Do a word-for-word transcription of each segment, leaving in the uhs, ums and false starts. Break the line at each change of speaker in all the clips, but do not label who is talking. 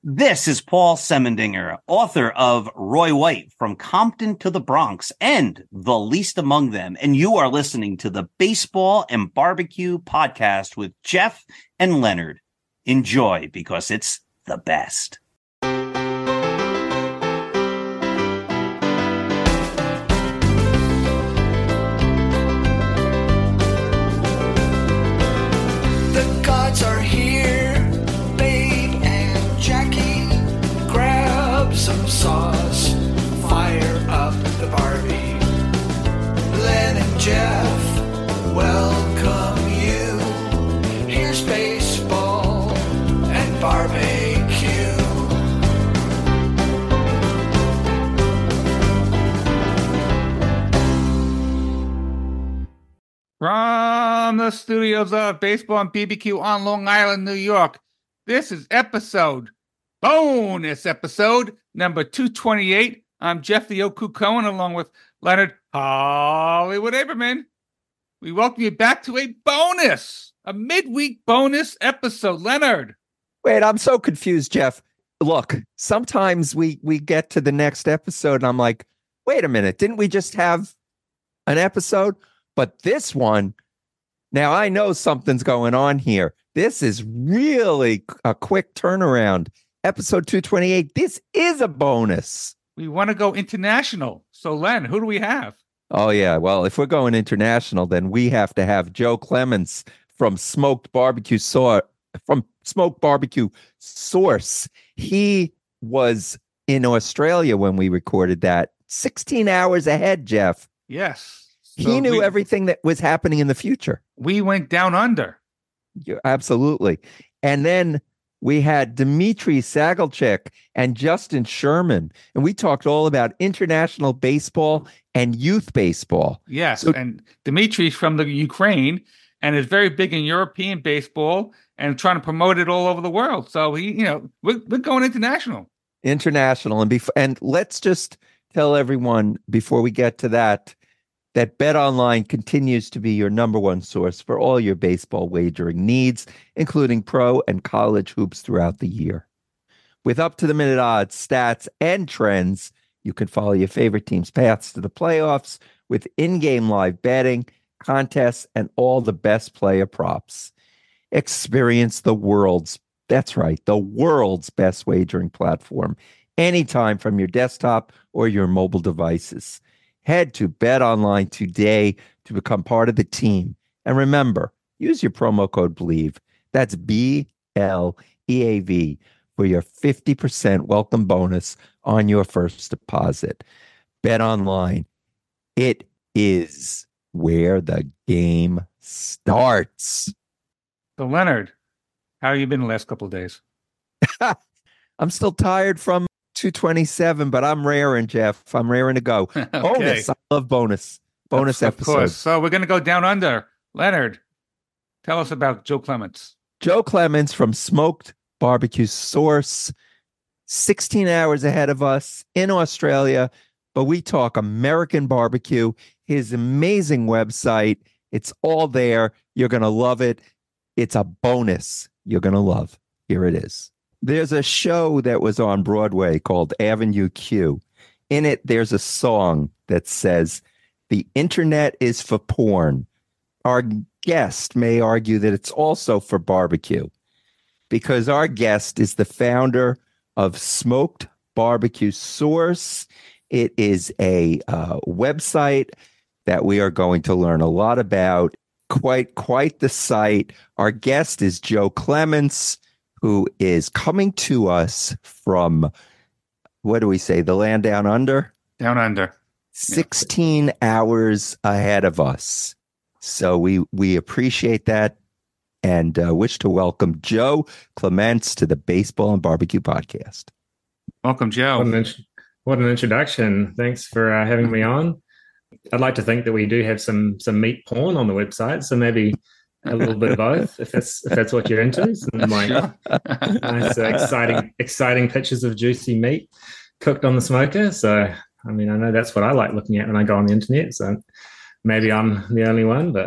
This is Paul Semendinger, author of Roy White, From Compton to the Bronx, and The Least Among Them. And you are listening to the Baseball and Barbecue Podcast with Jeff and Leonard. Enjoy, because it's the best.
The gods are here. Some sauce, fire up the Barbie. Len and Jeff welcome you. Here's baseball and barbecue.
From the studios of Baseball and B B Q on Long Island, New York, this is episode bonus episode number two twenty-eight. I'm Jeff the Oku Cohen, along with Leonard Hollywood Aberman. We welcome you back to a bonus, a midweek bonus episode. Leonard.
Wait, I'm so confused, Jeff. Look, sometimes we, we get to the next episode and I'm like, wait a minute, didn't we just have an episode? But this one, now I know something's going on here. This is really a quick turnaround. Episode two twenty-eight, this is a bonus.
We want to go international. So, Len, who do we have?
Oh, yeah. Well, if we're going international, then we have to have Joe Clements from Smoked Barbecue Source. From Smoked Barbecue Source. He was in Australia when we recorded that. sixteen hours ahead, Jeff.
Yes.
So he knew
we,
everything that was happening in the future.
We went down under.
Yeah, absolutely. And then we had Dmitry Sagalchik and Justin Sherman, and we talked all about international baseball and youth baseball.
Yes,
so,
and Dimitri's from the Ukraine and is very big in European baseball and trying to promote it all over the world. So he, you know, we're, we're going international.
International, and bef- and let's just tell everyone before we get to that that BetOnline continues to be your number one source for all your baseball wagering needs, including pro and college hoops throughout the year. With up-to-the-minute odds, stats, and trends, you can follow your favorite team's paths to the playoffs with in-game live betting, contests, and all the best player props. Experience the world's, that's right, the world's best wagering platform anytime from your desktop or your mobile devices. Head to BetOnline today to become part of the team. And remember, use your promo code BLEAV. That's B L E A V for your fifty percent welcome bonus on your first deposit. BetOnline, it is where the game starts.
So, Leonard, how have you been the last couple of days?
I'm still tired from two twenty-seven, but I'm raring, Jeff. I'm raring to go.
Okay.
Bonus. I love bonus. Bonus
of,
episode.
Of course. So we're going to go down under. Leonard, tell us about Joe Clements.
Joe Clements from Smoked Barbecue Source. sixteen hours ahead of us in Australia, but we talk American barbecue. His amazing website. It's all there. You're going to love it. It's a bonus you're going to love. Here it is. There's a show that was on Broadway called Avenue Q. In it, there's a song that says, "The internet is for porn." Our guest may argue that it's also for barbecue, because our guest is the founder of Smoked Barbecue Source. It is a uh, website that we are going to learn a lot about. Quite, quite the site. Our guest is Joe Clements, who is coming to us from, what do we say, the land down under?
Down under.
sixteen yeah. hours ahead of us. So we we appreciate that and uh, wish to welcome Joe Clements to the Baseball and Barbecue Podcast.
Welcome, Joe.
What an, int- what an introduction. Thanks for uh, having me on. I'd like to think that we do have some some meat porn on the website, so maybe a little bit of both, if that's if that's what you're into. Some like nice, uh, exciting, exciting pictures of juicy meat cooked on the smoker. So, I mean, I know that's what I like looking at when I go on the internet. So, maybe I'm the only one, but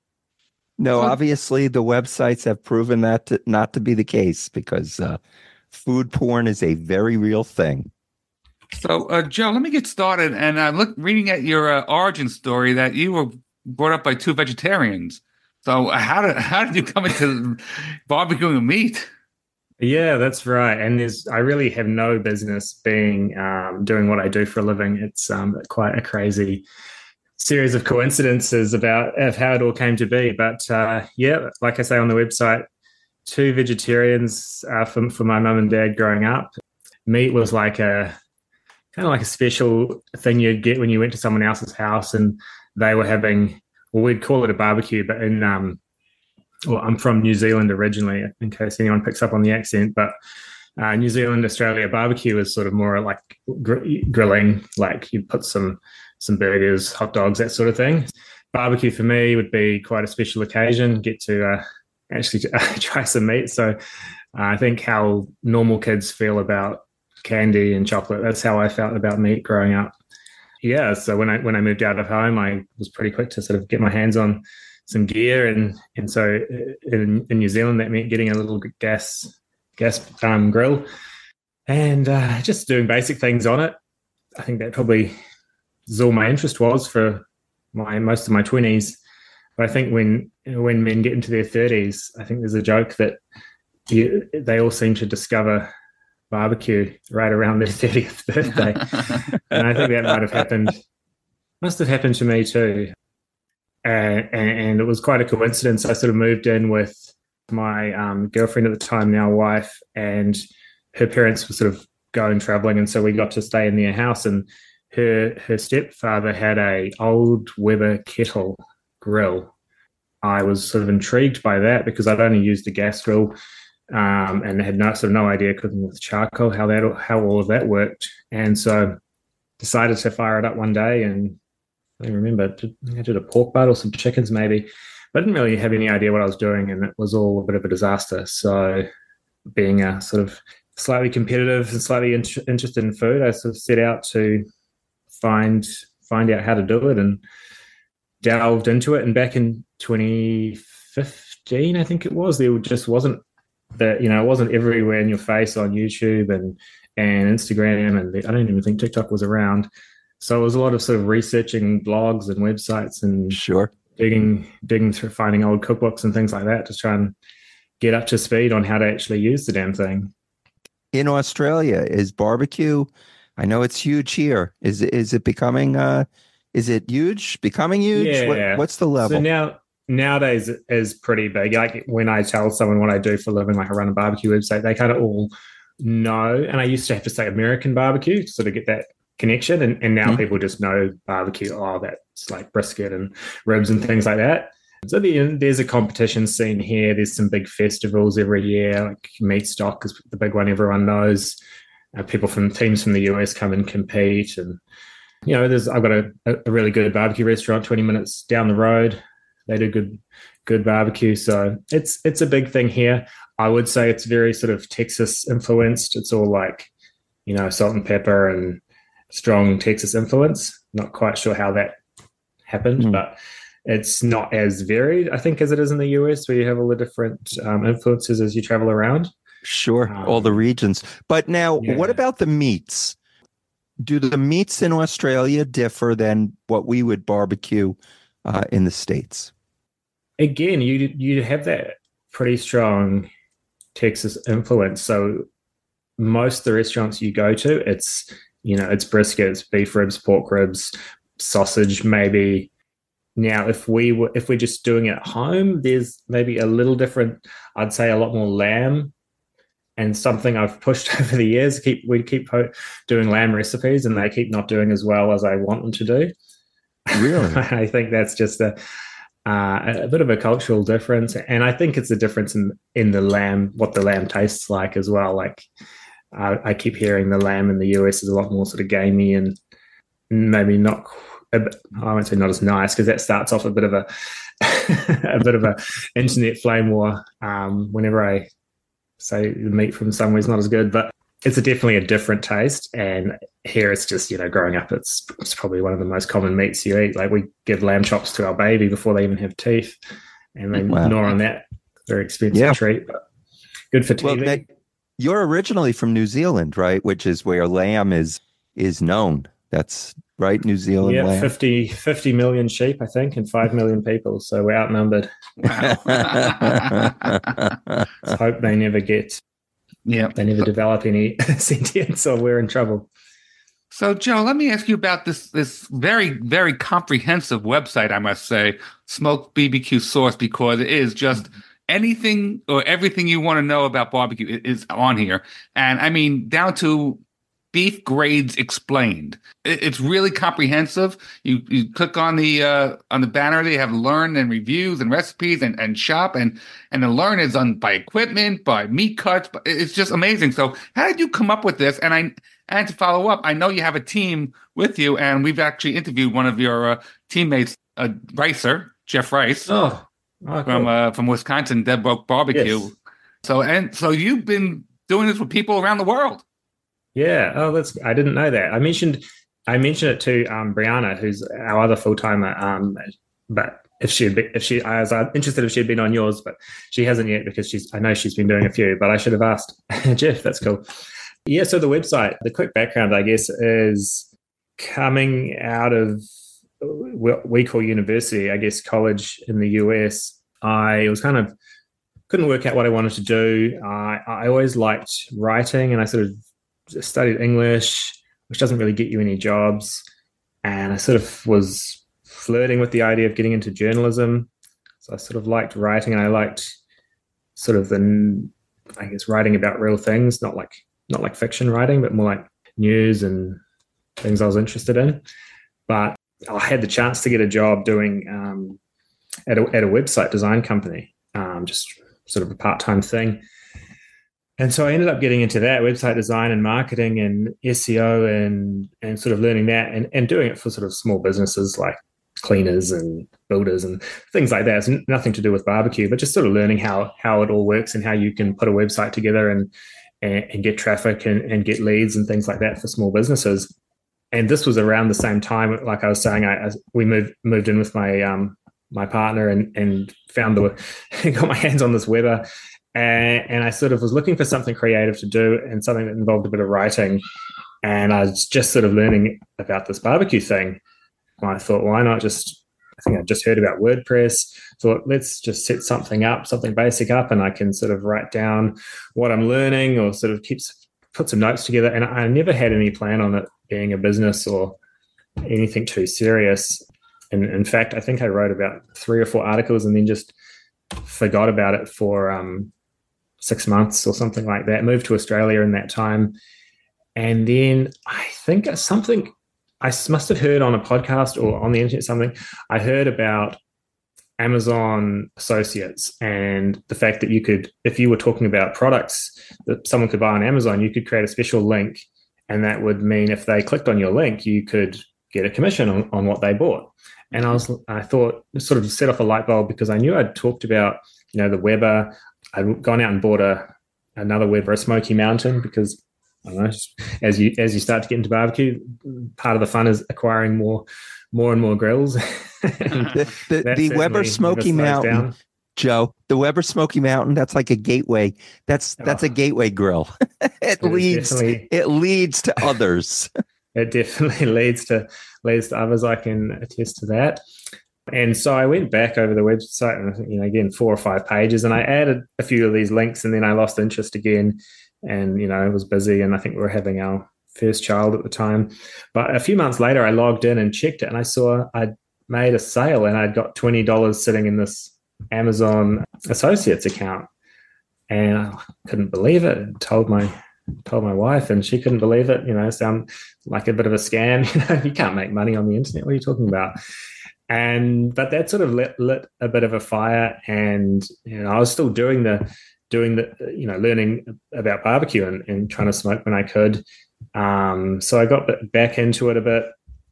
no, obviously the websites have proven that to, not to be the case, because uh, food porn is a very real thing.
So, uh, Joe, let me get started. And uh, look, reading at your uh, origin story, that you were brought up by two vegetarians. So, uh, how did how did you come into barbecuing meat?
Yeah, that's right. And there's, I really have no business being um, doing what I do for a living. It's um, quite a crazy series of coincidences about of how it all came to be. But uh, yeah, like I say on the website, two vegetarians uh, for for my mum and dad growing up. Meat was like a kind of like a special thing you'd get when you went to someone else's house and they were having, well, we'd call it a barbecue, but in um. Well, I'm from New Zealand originally, in case anyone picks up on the accent, but uh, New Zealand, Australia barbecue is sort of more like gr- grilling, like you put some some burgers, hot dogs, that sort of thing. Barbecue for me would be quite a special occasion, get to uh, actually uh, try some meat. So uh, I think how normal kids feel about candy and chocolate, that's how I felt about meat growing up. Yeah, so when I when I moved out of home, I was pretty quick to sort of get my hands on some gear, and and so in, in New Zealand that meant getting a little gas gas um, grill and uh, just doing basic things on it. I think that probably is all my interest was for my most of my twenties. But I think when when men get into their thirties, I think there's a joke that you, they all seem to discover barbecue right around their thirtieth birthday, and I think that might have happened. Must have happened to me too. Uh, and, and it was quite a coincidence. I sort of moved in with my um, girlfriend at the time, now wife, and her parents were sort of going traveling, and so we got to stay in their house. And her her stepfather had a old Weber kettle grill. I was sort of intrigued by that because I'd only used a gas grill um, and had no sort of no idea cooking with charcoal how that how all of that worked, and so decided to fire it up one day and. I remember I did a pork butt or some chickens maybe, but I didn't really have any idea what I was doing, and it was all a bit of a disaster. So being a sort of slightly competitive and slightly in- interested in food, I sort of set out to find find out how to do it and delved into it. And back in twenty fifteen, I think it was, there just wasn't that, you know, it wasn't everywhere in your face on YouTube and, and Instagram, and the, I don't even think TikTok was around. So it was a lot of sort of researching blogs and websites and
sure
digging digging through finding old cookbooks and things like that to try and get up to speed on how to actually use the damn thing.
In Australia, is barbecue, I know it's huge here. Is is it becoming uh is it huge? Becoming huge?
Yeah.
What, what's the level?
So now nowadays it is pretty big. Like when I tell someone what I do for a living, like I run a barbecue website, they kind of all know. And I used to have to say American barbecue to sort of get that connection, and, and now mm-hmm. people just know barbecue. Oh, that's like brisket and ribs and things like that. So the, there's a competition scene here. There's some big festivals every year, like Meat Stock is the big one everyone knows. Uh, people from teams from the U S come and compete, and you know, there's I've got a, a really good barbecue restaurant twenty minutes down the road. They do good good barbecue, so it's it's a big thing here. I would say it's very sort of Texas influenced. It's all like, you know, salt and pepper and strong Texas influence. Not quite sure how that happened, mm. but it's not as varied, I think, as it is in the U S, where you have all the different um, influences as you travel around.
Sure,
um,
all the regions. But now,
yeah.
what about the meats? Do the meats in Australia differ than what we would barbecue uh, in the States?
Again, you you have that pretty strong Texas influence. So most of the restaurants you go to, it's You know, it's brisket, it's beef ribs, pork ribs, sausage, maybe. Now, if we were, if we're just doing it at home, there's maybe a little different. I'd say a lot more lamb, and something I've pushed over the years. Keep we keep doing lamb recipes, and they keep not doing as well as I want them to do.
Really,
I think that's just a uh, a bit of a cultural difference, and I think it's a difference in in the lamb, what the lamb tastes like as well. Like. Uh, I keep hearing the lamb in the U S is a lot more sort of gamey and maybe not, I won't say not as nice, because that starts off a bit of a a bit of a internet flame war um, whenever I say the meat from somewhere is not as good, but it's a definitely a different taste. And here it's just, you know, growing up, it's, it's probably one of the most common meats you eat. Like we give lamb chops to our baby before they even have teeth, and they wow. gnaw on that. Very expensive yeah. treat, but good for T V.
Well, that- You're originally from New Zealand, right? Which is where lamb is is known. That's right, New Zealand
Yeah,
lamb.
fifty, fifty million sheep, I think, and five million people. So we're outnumbered.
Wow.
Let's hope they never get,
Yeah.
they never develop any sentience, or we're in trouble.
So, Joe, let me ask you about this this very, very comprehensive website, I must say, Smoked B B Q Source, because it is just anything or everything you want to know about barbecue is on here. And I mean, down to beef grades explained. It, it's really comprehensive. You you click on the uh, on the banner, they have learn and reviews and recipes and, and shop, and and the learn is done by equipment, by meat cuts. But it's just amazing. So, how did you come up with this? And I and to follow up, I know you have a team with you, and we've actually interviewed one of your uh, teammates, uh, Ricer, Jeff Rice.
Oh, oh cool.
from uh, from Wisconsin, Dead Broke Barbecue.
Yes.
So and so you've been doing this with people around the world.
Yeah. Oh, that's, I didn't know that. I mentioned, I mentioned it to um, Brianna, who's our other full timer. Um, but if she had been, if she, I was interested if she'd been on yours, but she hasn't yet because she's, I know she's been doing a few, but I should have asked Jeff. That's cool. Yeah. So the website, the quick background, I guess, is coming out of what we call university, I guess, college in the U S. I was kind of, couldn't work out what I wanted to do. I, I always liked writing, and I sort of studied English, which doesn't really get you any jobs. And I sort of was flirting with the idea of getting into journalism. So I sort of liked writing, and I liked sort of the, I guess, writing about real things, not like not like fiction writing, but more like news and things I was interested in. But I had the chance to get a job doing um, at, a, at a website design company, um, just sort of a part-time thing. And so I ended up getting into that, website design and marketing and S E O, and and sort of learning that and, and doing it for sort of small businesses like cleaners and builders and things like that. It's nothing to do with barbecue, but just sort of learning how how it all works and how you can put a website together and and, and get traffic and, and get leads and things like that for small businesses. And this was around the same time, like I was saying, I, I we moved moved in with my um my partner and and found the got my hands on this Weber. And, and I sort of was looking for something creative to do and something that involved a bit of writing. And I was just sort of learning about this barbecue thing. And I thought, why not just, I think I just heard about WordPress. Thought, let's just set something up, something basic up, and I can sort of write down what I'm learning or sort of keep, put some notes together. And I never had any plan on it being a business or anything too serious. And in fact, I think I wrote about three or four articles and then just forgot about it for, um, six months or something like that, moved to Australia in that time. And then I think something, I must have heard on a podcast or on the internet something, I heard about Amazon Associates and the fact that you could, if you were talking about products that someone could buy on Amazon, you could create a special link, and that would mean if they clicked on your link, you could get a commission on, on what they bought. And I was, I thought, sort of set off a light bulb because I knew I'd talked about, you know, the Weber. I'd gone out and bought a another Weber, a Smoky Mountain, because I don't know, as you as you start to get into barbecue, part of the fun is acquiring more more and more grills.
the the, the Weber Smoky Mountain, down. Joe, the Weber Smoky Mountain, that's like a gateway. That's that's oh. a gateway grill. it, it leads it leads to others.
It definitely leads to leads to others. I can attest to that. And so I went back over the website and, you know, again, four or five pages, and I added a few of these links, and then I lost interest again. And, you know, I was busy, and I think we were having our first child at the time. But a few months later, I logged in and checked it, and I saw I'd made a sale, and I'd got twenty dollars sitting in this Amazon Associates account. And I couldn't believe it. I told my told my wife, and she couldn't believe it. You know, sound like a bit of a scam. You know, you can't make money on the internet. What are you talking about? And but that sort of lit, lit a bit of a fire, and, you know, I was still doing the doing the you know learning about barbecue and, and trying to smoke when I could. Um, so I got back into it a bit,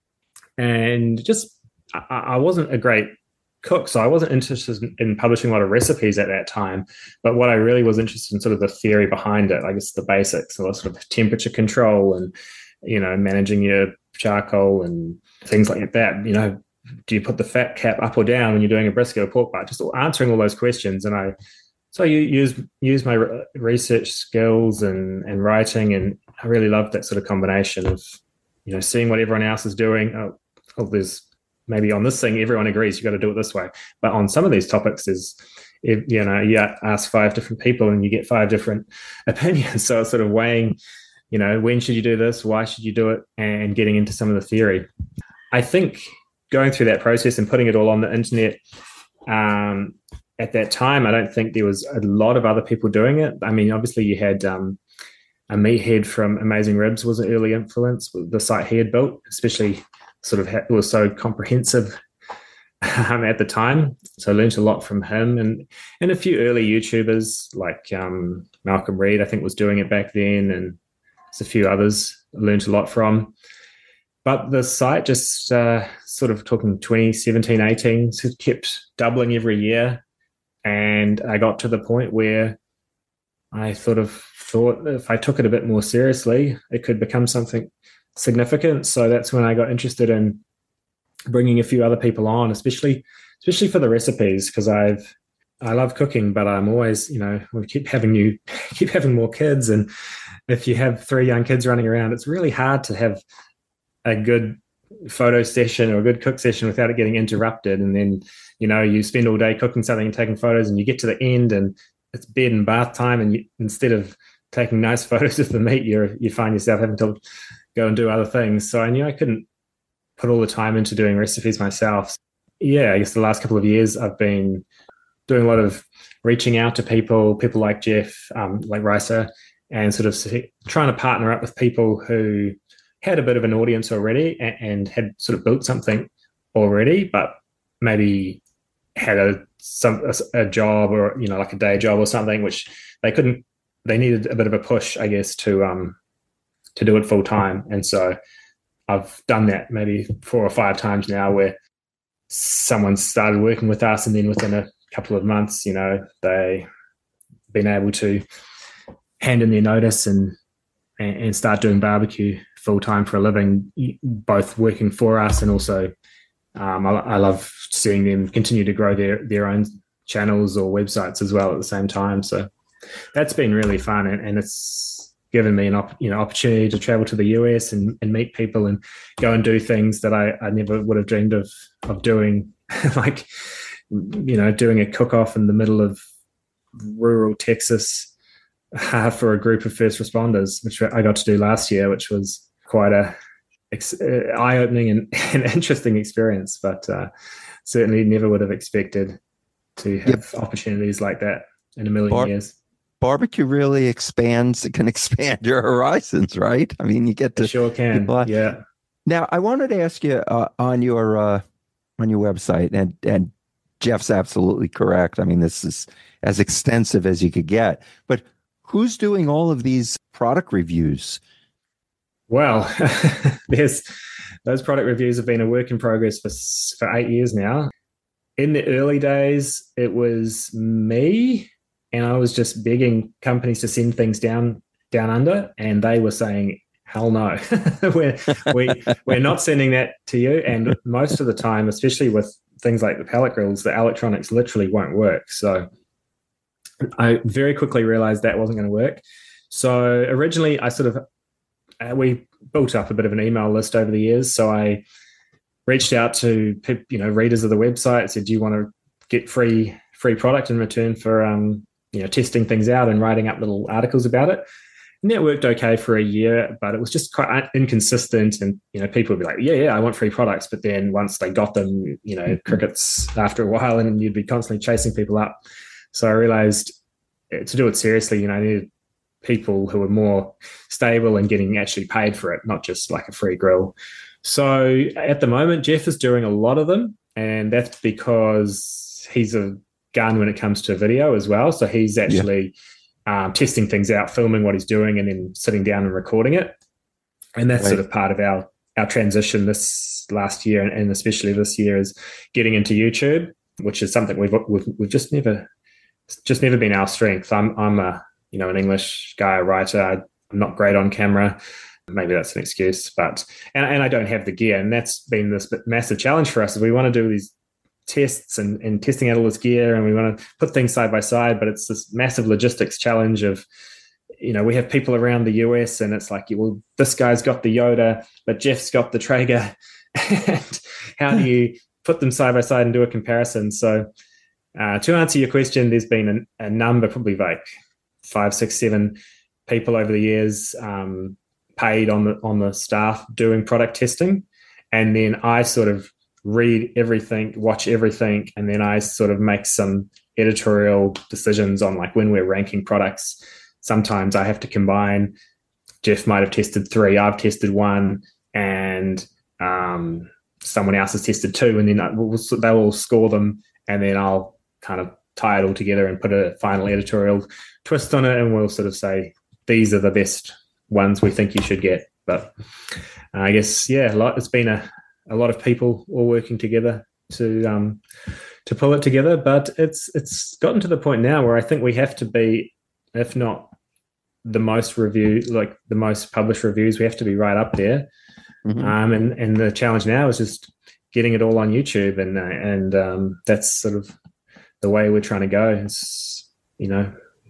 and just I, I wasn't a great cook, so I wasn't interested in publishing a lot of recipes at that time. But what I really was interested in, sort of the theory behind it, I guess the basics, so sort of temperature control and, you know, managing your charcoal and things like that. You know, do you put the fat cap up or down when you're doing a brisket or pork butt? Just answering all those questions. And I So you use use my re- research skills and and writing, and I really love that sort of combination of, you know, seeing what everyone else is doing. Oh, oh there's maybe on this thing everyone agrees you got to do it this way, but on some of these topics is, if, you know, you ask five different people and you get five different opinions. So it's sort of weighing, you know, when should you do this? Why should you do it? And getting into some of the theory. I think going through that process and putting it all on the internet. Um, At that time, I don't think there was a lot of other people doing it. I mean, obviously you had um, a meathead from Amazing Ribs was an early influence with the site he had built, especially sort of ha- it was so comprehensive um, at the time. So I learned a lot from him and and a few early YouTubers like um, Malcolm Reed, I think, was doing it back then, and there's a few others I learned a lot from. But the site just uh, sort of talking twenty seventeen, eighteen, so it kept doubling every year. And I got to the point where I sort of thought if I took it a bit more seriously, it could become something significant. So that's when I got interested in bringing a few other people on, especially especially for the recipes, because I've I love cooking, but I'm always, you know, we keep having new keep having more kids, and if you have three young kids running around, it's really hard to have a good photo session or a good cook session without it getting interrupted. And then, you know, you spend all day cooking something and taking photos, and you get to the end and it's bed and bath time, and you, instead of taking nice photos of the meat, you you find yourself having to go and do other things. So I knew I couldn't put all the time into doing recipes myself. Yeah, I guess the last couple of years I've been doing a lot of reaching out to people, people like Jeff, um, like Risa, and sort of trying to partner up with people who had a bit of an audience already and, and had sort of built something already, but maybe had a some a, a job or, you know, like a day job or something, which they couldn't. They needed a bit of a push, I guess, to um to do it full time. And so I've done that maybe four or five times now, where someone started working with us, and then within a couple of months, you know, they been able to hand in their notice and and, and start doing barbecue full time for a living, both working for us and also um, I, I love seeing them continue to grow their their own channels or websites as well at the same time. So that's been really fun, and, and it's given me an op, you know opportunity to travel to the U S and, and meet people and go and do things that I, I never would have dreamed of of doing, like, you know, doing a cook-off in the middle of rural Texas uh, for a group of first responders, which I got to do last year, which was quite a ex- uh, eye-opening and, and interesting experience, but uh, certainly never would have expected to have yep. opportunities like that in a million Bar- years.
Barbecue really expands, it can expand your horizons, right? I mean, you get to...
It sure can, yeah.
Now, I wanted to ask you uh, on your uh, on your website, and, and Jeff's absolutely correct. I mean, this is as extensive as you could get, but who's doing all of these product reviews?
Well, there's those product reviews have been a work in progress for for eight years now. In the early days, it was me, and I was just begging companies to send things down down under, and they were saying, "Hell no, we're we we're not sending that to you." And most of the time, especially with things like the pellet grills, the electronics literally won't work. So I very quickly realized that wasn't going to work. So originally, I sort of Uh, we built up a bit of an email list over the years. So I reached out to, you know, readers of the website, said, do you want to get free free product in return for, um, you know, testing things out and writing up little articles about it? And that worked okay for a year, but it was just quite inconsistent. And, you know, people would be like, yeah, yeah, I want free products. But then once they got them, you know, crickets after a while, and you'd be constantly chasing people up. So I realized to do it seriously, you know, I needed people who were more stable and getting actually paid for it, not just like a free grill. So at the moment, Jeff is doing a lot of them, and that's because he's a gun when it comes to video as well. So he's actually yeah. um, testing things out, filming what he's doing, and then sitting down and recording it. And that's right. sort of part of our, our transition this last year, and, and especially this year, is getting into YouTube, which is something we've we've, we've just never just never been our strength. I'm I'm a you know, an English guy, a writer. I'm not great on camera. Maybe that's an excuse, but, and, and I don't have the gear. And that's been this massive challenge for us. Is we want to do these tests and, and testing out all this gear, and we want to put things side by side, but it's this massive logistics challenge of, you know, we have people around the U S and it's like, well, this guy's got the Yoda, but Jeff's got the Traeger. And how do you put them side by side and do a comparison? So uh, to answer your question, there's been a, a number, probably like five, six, seven people over the years um, paid on the on the staff doing product testing. And then I sort of read everything, watch everything, and then I sort of make some editorial decisions on like when we're ranking products. Sometimes I have to combine. Jeff might have tested three, I've tested one, and um, someone else has tested two, and then we'll, they'll all score them, and then I'll kind of tie it all together and put a final editorial twist on it, and we'll sort of say, these are the best ones we think you should get. But uh, I guess, yeah, a lot, it's been a, a lot of people all working together to um, to pull it together. But it's it's gotten to the point now where I think we have to be, if not the most review, like the most published reviews, we have to be right up there. Mm-hmm. Um, and, and the challenge now is just getting it all on YouTube. And, uh, and um, that's sort of the way we're trying to go. It's, you know,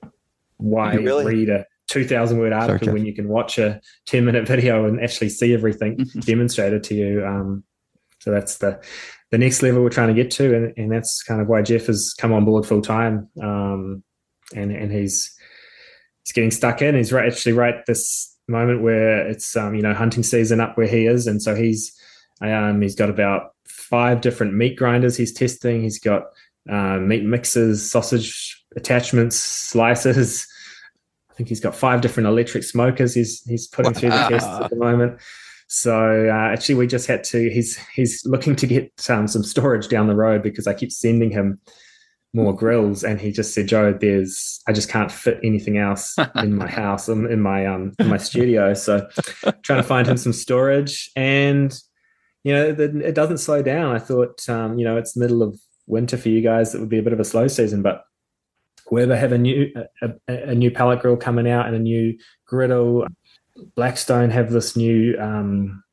why really? read a two thousand word article Sorry, when you can watch a ten minute video and actually see everything mm-hmm. demonstrated to you. Um, so that's the, the next level we're trying to get to. And, and that's kind of why Jeff has come on board full time. Um, and, and he's, he's getting stuck in. He's right, actually right this moment where it's, um, you know, hunting season up where he is. And so he's, um, he's got about five different meat grinders he's testing. He's got uh, meat mixers, sausage attachments, slicers. I think he's got five different electric smokers he's he's putting wow. through the tests at the moment. So uh, actually, we just had to. He's he's looking to get um, some storage down the road because I keep sending him more grills, and he just said, "Joe, there's I just can't fit anything else in my house, in, in my um in my studio." So trying to find him some storage, and you know, the, it doesn't slow down. I thought, um, you know, it's middle of winter for you guys. It would be a bit of a slow season, but Weber have a new a, a new pellet grill coming out and a new griddle. Blackstone have this new um,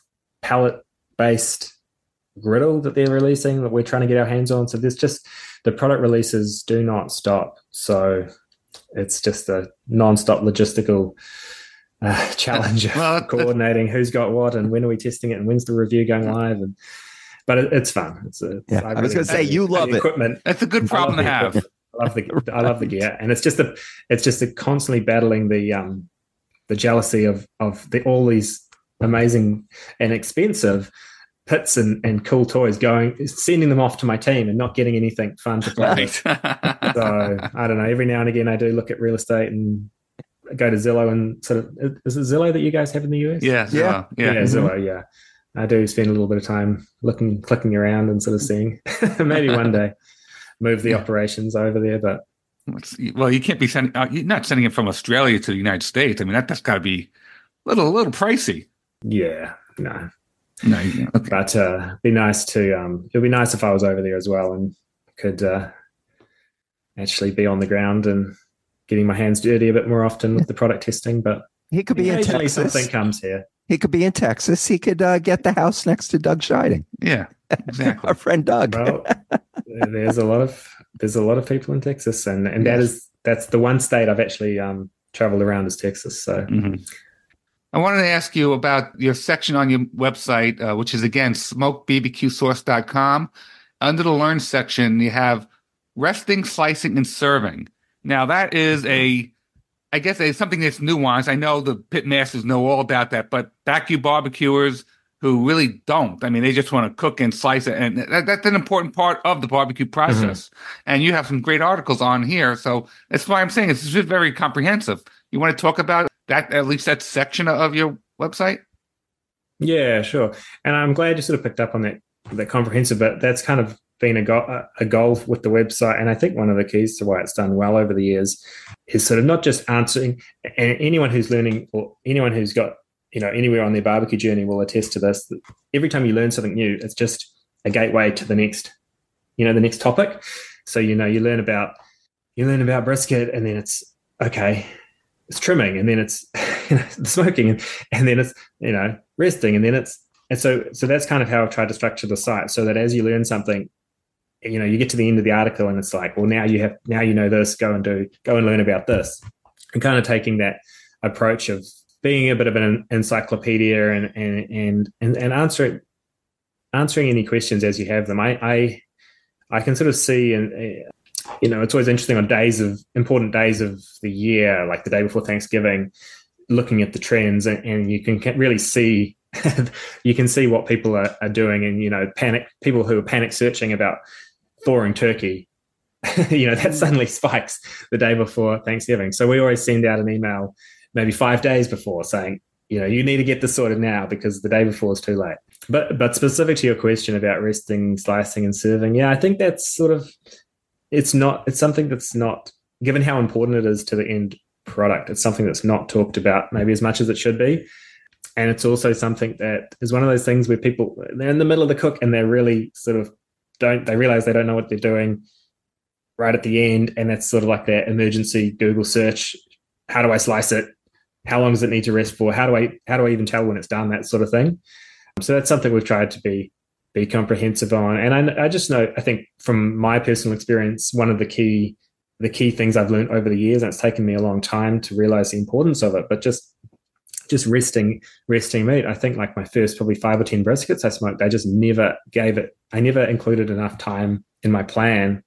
pellet-based griddle that they're releasing that we're trying to get our hands on. So there's just the product releases do not stop. So it's just a non-stop logistical uh, challenge well, of coordinating who's got what and when are we testing it and when's the review going live. And but it, it's fun. It's a,
yeah, I, really I was going to say you love it.
Equipment. That's a good problem to have.
I love the I love the gear, and it's just a it's just a constantly battling the um the jealousy of of the all these amazing and expensive pits and, and cool toys going sending them off to my team and not getting anything fun to play. Right. So I don't know. Every now and again, I do look at real estate and go to Zillow and sort of is it Zillow that you guys have in the U S?
Yeah, Zillow. yeah,
yeah, yeah mm-hmm. Zillow. Yeah, I do spend a little bit of time looking, clicking around and sort of seeing maybe one day. Move the yeah. operations over there, but
well, you can't be sending. Uh, you're not sending it from Australia to the United States. I mean, that that's got to be a little, a little pricey.
Yeah, no,
no. Yeah, okay.
But uh, it'd be nice to. Um, it'd be nice if I was over there as well and could uh, actually be on the ground and getting my hands dirty a bit more often with the product testing. But
he could be in Texas.
Something comes here.
He could be in Texas. He could uh, get the house next to Doug Scheiding.
Yeah, exactly.
Our friend Doug.
Well, there's a lot of there's a lot of people in Texas, and, and yes. that is that's the one state I've actually um, traveled around is Texas. So,
mm-hmm. I wanted to ask you about your section on your website, uh, which is again smoke b b q source dot com. Under the Learn section, you have resting, slicing, and serving. Now that is a I guess it's something that's nuanced. I know the pit masters know all about that, but back you barbecuers who really don't. I mean, they just want to cook and slice it. And that, that's an important part of the barbecue process. Mm-hmm. And you have some great articles on here. So that's why I'm saying it's just very comprehensive. You want to talk about that, at least that section of your website?
Yeah, sure. And I'm glad you sort of picked up on that, that comprehensive, but that's kind of been a, go- a goal with the website. And I think one of the keys to why it's done well over the years is sort of not just answering, and anyone who's learning or anyone who's got, you know, anywhere on their barbecue journey will attest to this. Every time you learn something new, it's just a gateway to the next, you know, the next topic. So, you know, you learn about, you learn about brisket and then it's, okay, it's trimming and then it's you know, smoking and, and then it's, you know, resting and then it's, and so, so that's kind of how I've tried to structure the site so that as you learn something, you know, you get to the end of the article and it's like, well, now you have, now you know this, go and do, go and learn about this. And kind of taking that approach of being a bit of an encyclopedia and and and and, and answering answering any questions as you have them. I I, I can sort of see, and you know, it's always interesting on days of important days of the year, like the day before Thanksgiving, looking at the trends, and, and you can really see you can see what people are, are doing, and you know, panic people who are panic searching about thawing turkey. You know, that suddenly spikes the day before Thanksgiving. So we always send out an email maybe five days before saying, you know, you need to get this sorted now because the day before is too late. But but specific to your question about resting, slicing, and serving, yeah, I think that's sort of, it's not, it's something that's not, given how important it is to the end product, it's something that's not talked about maybe as much as it should be. And it's also something that is one of those things where people, they're in the middle of the cook and they're really sort of don't, they realize they don't know what they're doing right at the end, and that's sort of like that emergency Google search. How do I slice it? How long does it need to rest for? How do I how do I even tell when it's done? That sort of thing. So that's something we've tried to be be comprehensive on. And I, I just know, I think from my personal experience, one of the key the key things I've learned over the years, and it's taken me a long time to realize the importance of it, but just just resting resting meat. I think like my first probably five or ten briskets I smoked, I just never gave it. I never included enough time in my plan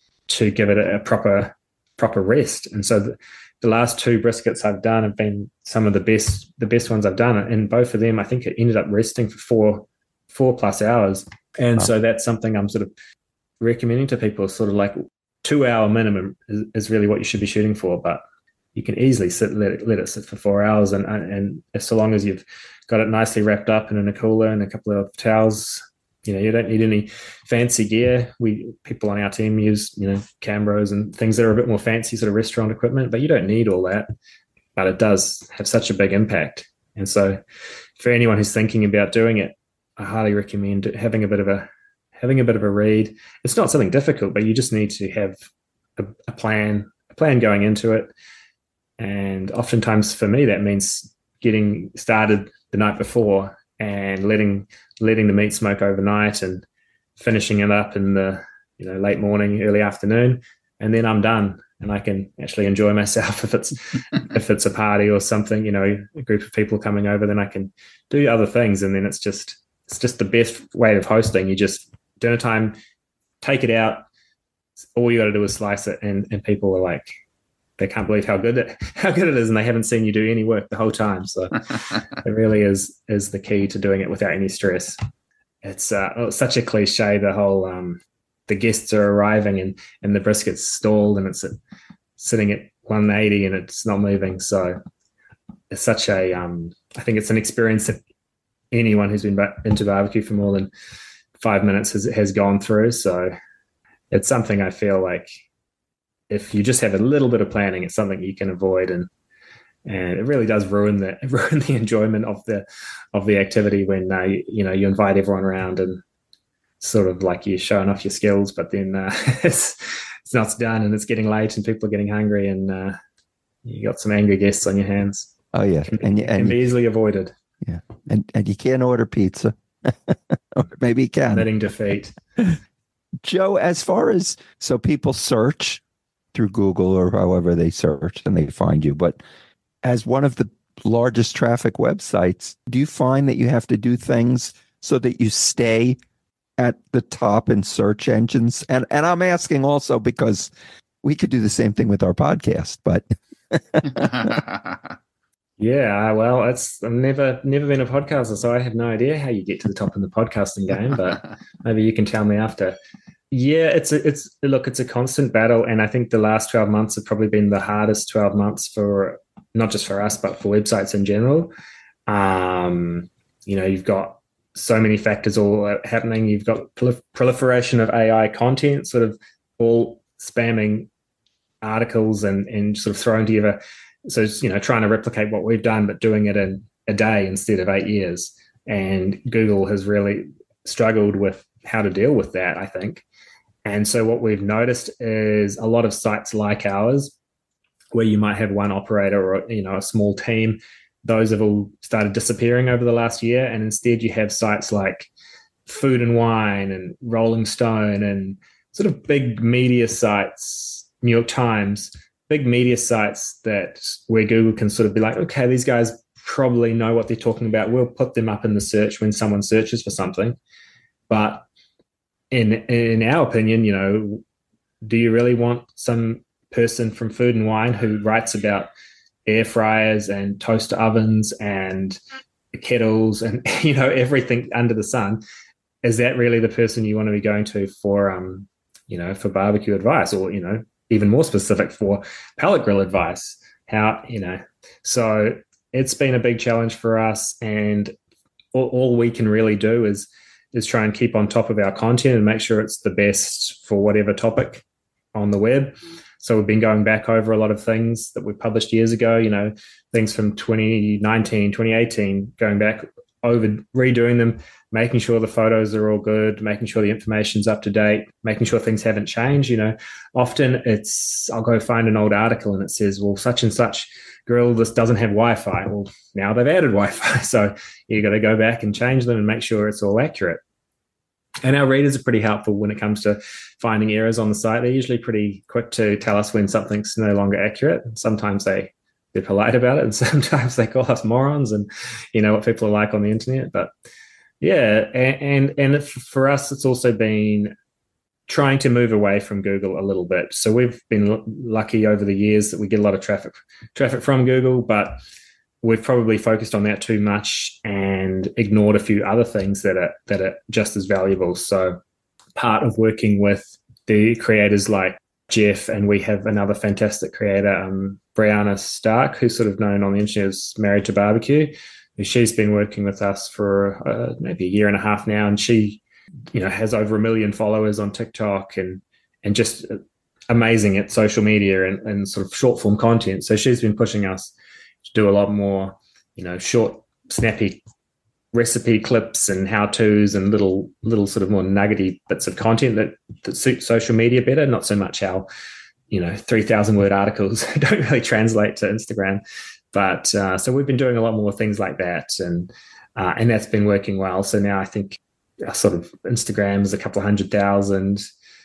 to give it a, a proper proper rest. And so the, the last two briskets I've done have been some of the best the best ones I've done. And both of them, I think it ended up resting for four four plus hours. And wow. So that's something I'm sort of recommending to people, sort of like two hour minimum is, is really what you should be shooting for. But you can easily sit let it, let it sit for four hours. And, and if, so long as you've got it nicely wrapped up and in a cooler and a couple of towels, you know, you don't need any fancy gear. We people on our team use, you know, Cambros and things that are a bit more fancy sort of restaurant equipment, but you don't need all that. But it does have such a big impact. And so for anyone who's thinking about doing it, I highly recommend having a bit of a having a bit of a read. It's not something difficult, but you just need to have a, a plan, a plan going into it. And oftentimes for me, that means getting started the night before and letting letting the meat smoke overnight and finishing it up in the you know late morning, early afternoon, and then I'm done and I can actually enjoy myself. If it's if it's a party or something, you know, a group of people coming over, then I can do other things, and then it's just it's just the best way of hosting. You just dinner time, take it out. All you got to do is slice it, and and people are like, they can't believe how good it how good it is, and they haven't seen you do any work the whole time. So it really is is the key to doing it without any stress. It's uh, oh, it's such a cliche. The whole um, the guests are arriving and and the brisket's stalled and it's at, sitting at one eighty and it's not moving. So it's such a um, I think it's an experience that anyone who's been ba- into barbecue for more than five minutes has has gone through. So it's something I feel like, if you just have a little bit of planning, it's something you can avoid, and and it really does ruin the ruin the enjoyment of the of the activity when uh, you, you know you invite everyone around and sort of like you're showing off your skills, but then uh, it's it's not done and it's getting late and people are getting hungry and uh, you got some angry guests on your hands.
Oh yeah,
can,
and,
can
and
be easily avoided.
Yeah, and and you can't order pizza, or maybe you can.
Letting defeat.
Joe, as far as so people search through Google or however they search and they find you, but as one of the largest traffic websites, do you find that you have to do things so that you stay at the top in search engines? And and I'm asking also because we could do the same thing with our podcast, but
yeah, well, it's I've never never been a podcaster, so I have no idea how you get to the top in the podcasting game, but maybe you can tell me after. Yeah, it's a, it's look, it's a constant battle, and I think the last twelve months have probably been the hardest twelve months for not just for us, but for websites in general. Um, you know, you've got so many factors all happening. You've got prolif- proliferation of A I content, sort of all spamming articles and and sort of throwing together. So you know, trying to replicate what we've done, but doing it in a day instead of eight years. And Google has really struggled with how to deal with that, I think. And so what we've noticed is a lot of sites like ours, where you might have one operator or you know a small team, those have all started disappearing over the last year. And instead you have sites like Food and Wine and Rolling Stone and sort of big media sites, New York Times, big media sites that where Google can sort of be like, okay, these guys probably know what they're talking about. We'll put them up in the search when someone searches for something. But in in our opinion, you know, do you really want some person from Food and Wine who writes about air fryers and toaster ovens and kettles and, you know, everything under the sun? Is that really the person you want to be going to for, um, you know, for barbecue advice, or, you know, even more specific for pellet grill advice? How, you know, so it's been a big challenge for us, and all, all we can really do is is try and keep on top of our content and make sure it's the best for whatever topic on the web. So we've been going back over a lot of things that we published years ago, you know, things from twenty nineteen, twenty eighteen, going back over, redoing them, making sure the photos are all good, making sure the information's up to date, making sure things haven't changed. You know, often it's, I'll go find an old article and it says, well, such and such grill, this doesn't have Wi-Fi. Well, now they've added Wi-Fi. So you got to go back and change them and make sure it's all accurate. And our readers are pretty helpful when it comes to finding errors on the site. They're usually pretty quick to tell us when something's no longer accurate. Sometimes they, they're polite about it, and sometimes they call us morons, and you know what people are like on the internet. But yeah, and and, and for us, it's also been trying to move away from Google a little bit. So we've been l- lucky over the years that we get a lot of traffic traffic from Google, but we've probably focused on that too much and ignored a few other things that are that are just as valuable. So part of working with the creators like Jeff, and we have another fantastic creator, um, Brianna Stark, who's sort of known on the internet as Married to Barbecue. She's been working with us for uh, maybe a year and a half now, and she, you know, has over a million followers on TikTok and and just amazing at social media and, and sort of short form content. So she's been pushing us to do a lot more, you know, short, snappy recipe clips and how-tos and little little sort of more nuggety bits of content that, that suit social media better, not so much how, you know, three thousand word articles don't really translate to Instagram. But uh, so we've been doing a lot more things like that, and uh, and that's been working well. So now I think our sort of Instagram is a couple of hundred thousand,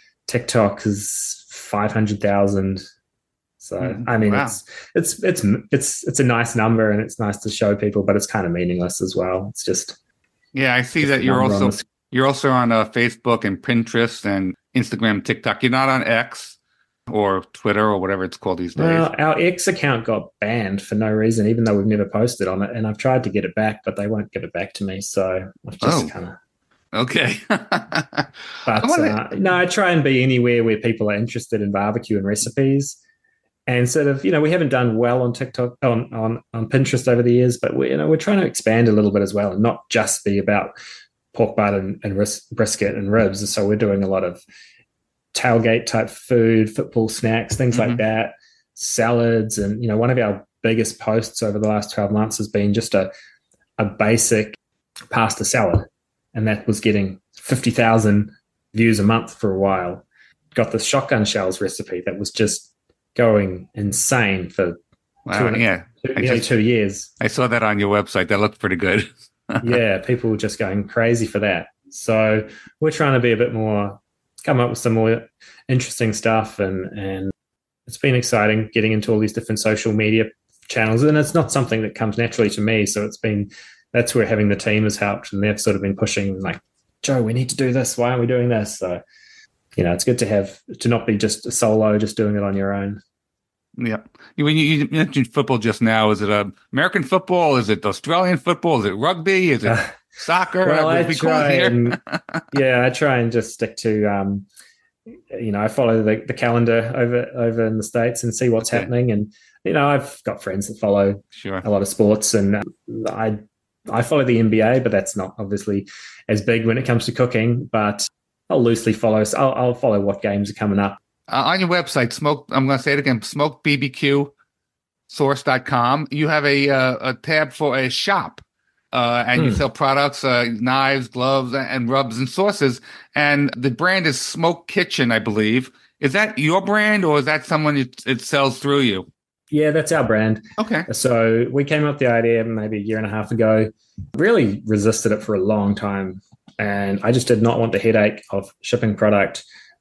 TikTok is five hundred thousand. So mm, I mean, wow. it's it's it's it's it's a nice number, and it's nice to show people, but it's kind of meaningless as well. It's just
yeah. I see that you're also you're also on uh, Facebook and Pinterest and Instagram, TikTok. You're not on X or Twitter or whatever it's called these days.
Well, our X account got banned for no reason, even though we've never posted on it, and I've tried to get it back, but they won't give it back to me. So I've just oh. kind of
okay.
but uh, no, I try and be anywhere where people are interested in barbecue and recipes. And sort of, you know, we haven't done well on TikTok, on, on, on Pinterest over the years, but we, you know, we're trying to expand a little bit as well, and not just be about pork butt and, and ris- brisket and ribs. So we're doing a lot of tailgate type food, football snacks, things mm-hmm. like that, salads. And, you know, one of our biggest posts over the last twelve months has been just a, a basic pasta salad. And that was getting fifty thousand views a month for a while. Got the shotgun shells recipe that was just going insane for
wow,
two,
yeah.
two, nearly just, two years.
I saw that on your website. That looked pretty good.
Yeah, people were just going crazy for that. So we're trying to be a bit more, come up with some more interesting stuff, and and it's been exciting getting into all these different social media channels. And it's not something that comes naturally to me. So it's been, that's where having the team has helped, and they've sort of been pushing like, Joe, we need to do this. Why aren't we doing this? So you know, it's good to have, to not be just a solo, just doing it on your own.
Yeah. When you, you mentioned football just now, is it uh, American football? Is it Australian football? Is it rugby? Is it uh, soccer?
Well, I try and, yeah, I try and just stick to, um, you know, I follow the, the calendar over over in the States and see what's okay. happening. And, you know, I've got friends that follow
sure.
a lot of sports, and I I follow the N B A, but that's not obviously as big when it comes to cooking. But I'll loosely follow. So I'll, I'll follow what games are coming up.
Uh, on your website, smoke. I'm going to say it again. smoke b b q source dot com. You have a uh, a tab for a shop, uh, and hmm. you sell products, uh, knives, gloves, and rubs and sauces. And the brand is Smoke Kitchen, I believe. Is that your brand, or is that someone it, it sells through you?
Yeah, that's our brand.
Okay.
So we came up with the idea maybe a year and a half ago. Really resisted it for a long time. And I just did not want the headache of shipping product,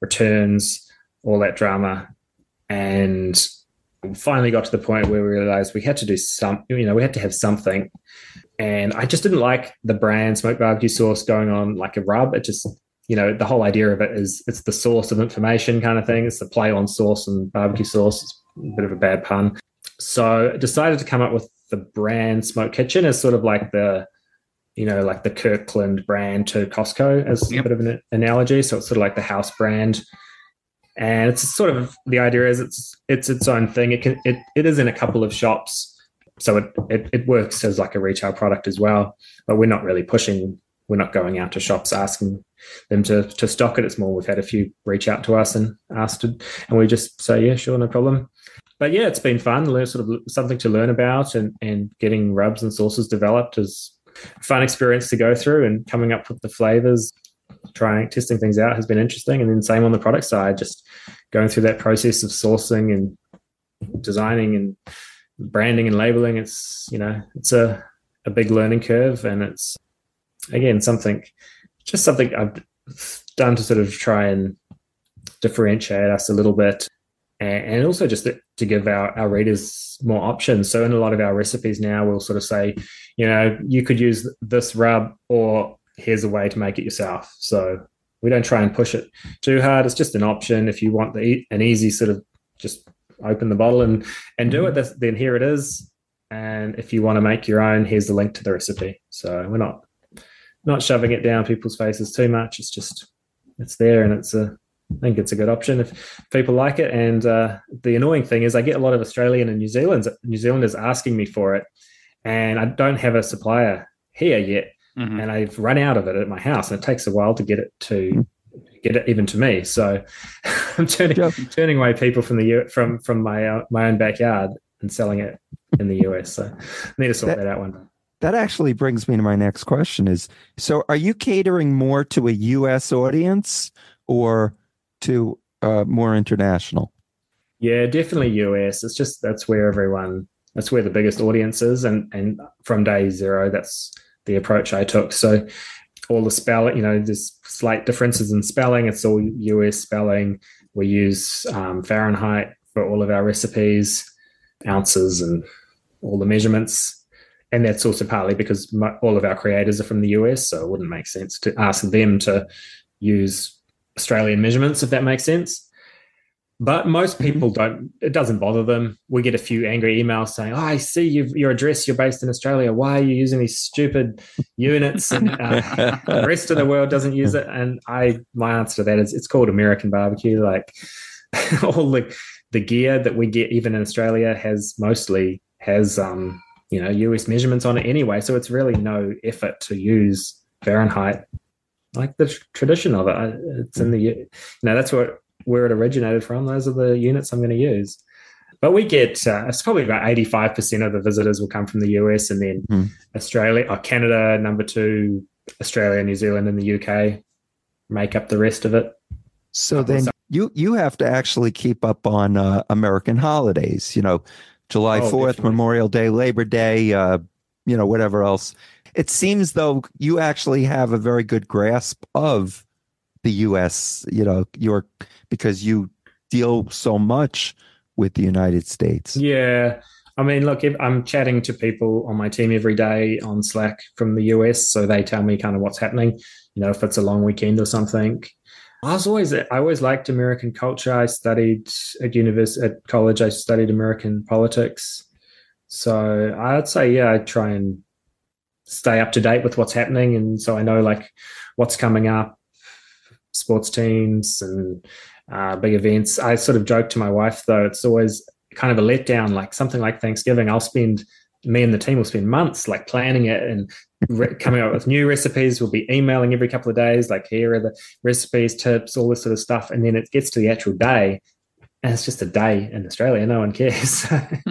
returns, all that drama. And we finally got to the point where we realized we had to do some, you know, we had to have something. And I just didn't like the brand smoked barbecue sauce going on like a rub. It just, you know, the whole idea of it is it's the source of information kind of thing. It's the play on sauce and barbecue sauce. It's a bit of a bad pun. So I decided to come up with the brand Smoke Kitchen as sort of like the, you know, like the Kirkland brand to Costco as yep. a bit of an analogy. So it's sort of like the house brand. And it's sort of, the idea is it's it's its own thing. It can it it is in a couple of shops. So it, it it works as like a retail product as well. But we're not really pushing, we're not going out to shops asking them to to stock it. It's more we've had a few reach out to us and asked it, and we just say, yeah, sure, no problem. But yeah, it's been fun, learn sort of something to learn about, and and getting rubs and sauces developed is a fun experience to go through, and coming up with the flavors, trying testing things out has been interesting. And then same on the product side, just going through that process of sourcing and designing and branding and labeling. It's, you know, it's a, a big learning curve, and it's again something just something I've done to sort of try and differentiate us a little bit, and, and also just to, to give our, our readers more options. So in a lot of our recipes now, we'll sort of say, you know, you could use this rub, or here's a way to make it yourself. So we don't try and push it too hard. It's just an option. If you want the an easy sort of just open the bottle and and do it, that's, then here it is. And if you want to make your own, here's the link to the recipe. So we're not not shoving it down people's faces too much. It's just it's there, and it's a I think it's a good option if people like it. And uh, the annoying thing is I get a lot of Australian and New Zealanders New Zealanders asking me for it, and I don't have a supplier here yet. Mm-hmm. And I've run out of it at my house, and it takes a while to get it to get it even to me. So I'm turning yep. turning away people from the U, from from my uh, my own backyard and selling it in the U S. So I need to sort that, that out one day.
That actually brings me to my next question: is so are you catering more to a U S audience or to uh, more international?
Yeah, definitely U S. It's just that's where everyone that's where the biggest audience is, and and from day zero, that's the approach I took. So all the spelling, you know, there's slight differences in spelling. It's all U S spelling. We use um, Fahrenheit for all of our recipes, ounces and all the measurements. And that's also partly because my, all of our creators are from the U S, so it wouldn't make sense to ask them to use Australian measurements, if that makes sense. But most people don't, it doesn't bother them. We get a few angry emails saying, oh, I see you've, your address, you're based in Australia. Why are you using these stupid units? And uh, the rest of the world doesn't use it. And I, my answer to that is it's called American barbecue. Like all the, the gear that we get, even in Australia, has mostly has, um, you know, U S measurements on it anyway. So it's really no effort to use Fahrenheit, like the tr- tradition of it. It's in the, you know, that's what, where it originated from. Those are the units I'm going to use. But we get, uh, it's probably about eighty-five percent of the visitors will come from the U S, and then mm. Australia or Canada, number two, Australia, New Zealand, and the U K make up the rest of it.
So then you, you have to actually keep up on uh, American holidays, you know, July fourth, oh, Memorial Day, Labor Day, uh, you know, whatever else. It seems though you actually have a very good grasp of the U S, you know, your because you deal so much with the United States.
Yeah. I mean, look, if I'm chatting to people on my team every day on Slack from the U S, so they tell me kind of what's happening, you know, if it's a long weekend or something. I was always, I always liked American culture. I studied at university, at college, I studied American politics. So I'd say, yeah, I try and stay up to date with what's happening. And so I know like what's coming up, sports teams and uh, big events. I sort of joke to my wife, though, it's always kind of a letdown, like something like Thanksgiving. I'll spend, me and the team will spend months like planning it and re- coming up with new recipes. We'll be emailing every couple of days, like here are the recipes, tips, all this sort of stuff. And then it gets to the actual day, and it's just a day in Australia. No one cares.